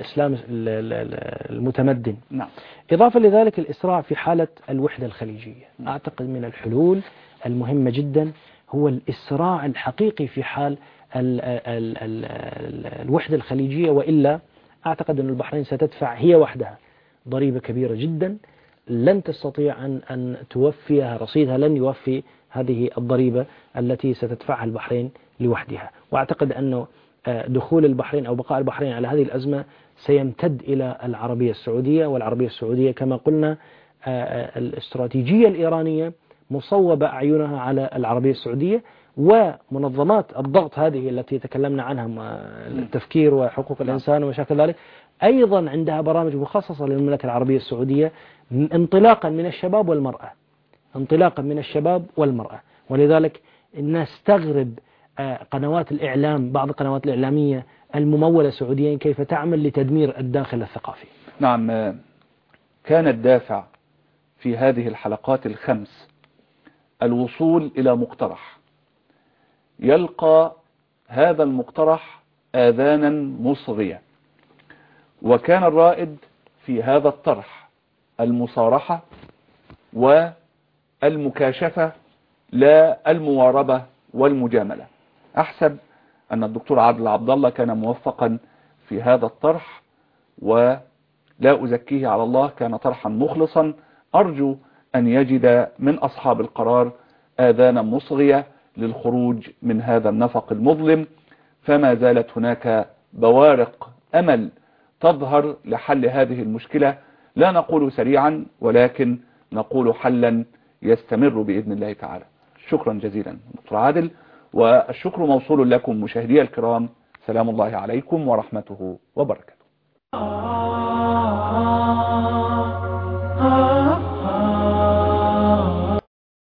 المتمدن. نعم. إضافة لذلك الإسراع في حالة الوحدة الخليجية. أعتقد من الحلول المهمة جدا هو الإسراع الحقيقي في حال الوحدة الخليجية، وإلا أعتقد أن البحرين ستدفع هي وحدها ضريبة كبيرة جدا لن تستطيع أن توفيها، رصيدها لن يوفي هذه الضريبة التي ستدفعها البحرين لوحدها. وأعتقد أنه دخول البحرين أو بقاء البحرين على هذه الأزمة سيمتد إلى العربية السعودية، والعربية السعودية كما قلنا الاستراتيجية الإيرانية مصوبة أعينها على العربية السعودية، ومنظمات الضغط هذه التي تكلمنا عنها التفكير وحقوق الإنسان ومشاكل ذلك أيضا عندها برامج مخصصة للمملكة العربية السعودية انطلاقا من الشباب والمرأة، انطلاقا من الشباب والمرأة. ولذلك نستغرب قنوات الإعلام، بعض القنوات الإعلامية الممولة سعوديا كيف تعمل لتدمير الداخل الثقافي. نعم. كان الدافع في هذه الحلقات الخمس الوصول إلى مقترح يلقى هذا المقترح آذانا مصغية، وكان الرائد في هذا الطرح المصارحة والمكاشفة لا المواربة والمجاملة. أحسب أن الدكتور عادل عبد الله كان موفقا في هذا الطرح، ولا أزكيه على الله، كان طرحا مخلصا. أرجو أن يجد من أصحاب القرار آذانا مصغية للخروج من هذا النفق المظلم، فما زالت هناك بوارق أمل تظهر لحل هذه المشكلة، لا نقول سريعا ولكن نقول حلا يستمر بإذن الله تعالى. شكرا جزيلا دكتور عادل، والشكر موصول لكم مشاهدي الكرام. سلام الله عليكم ورحمته وبركاته.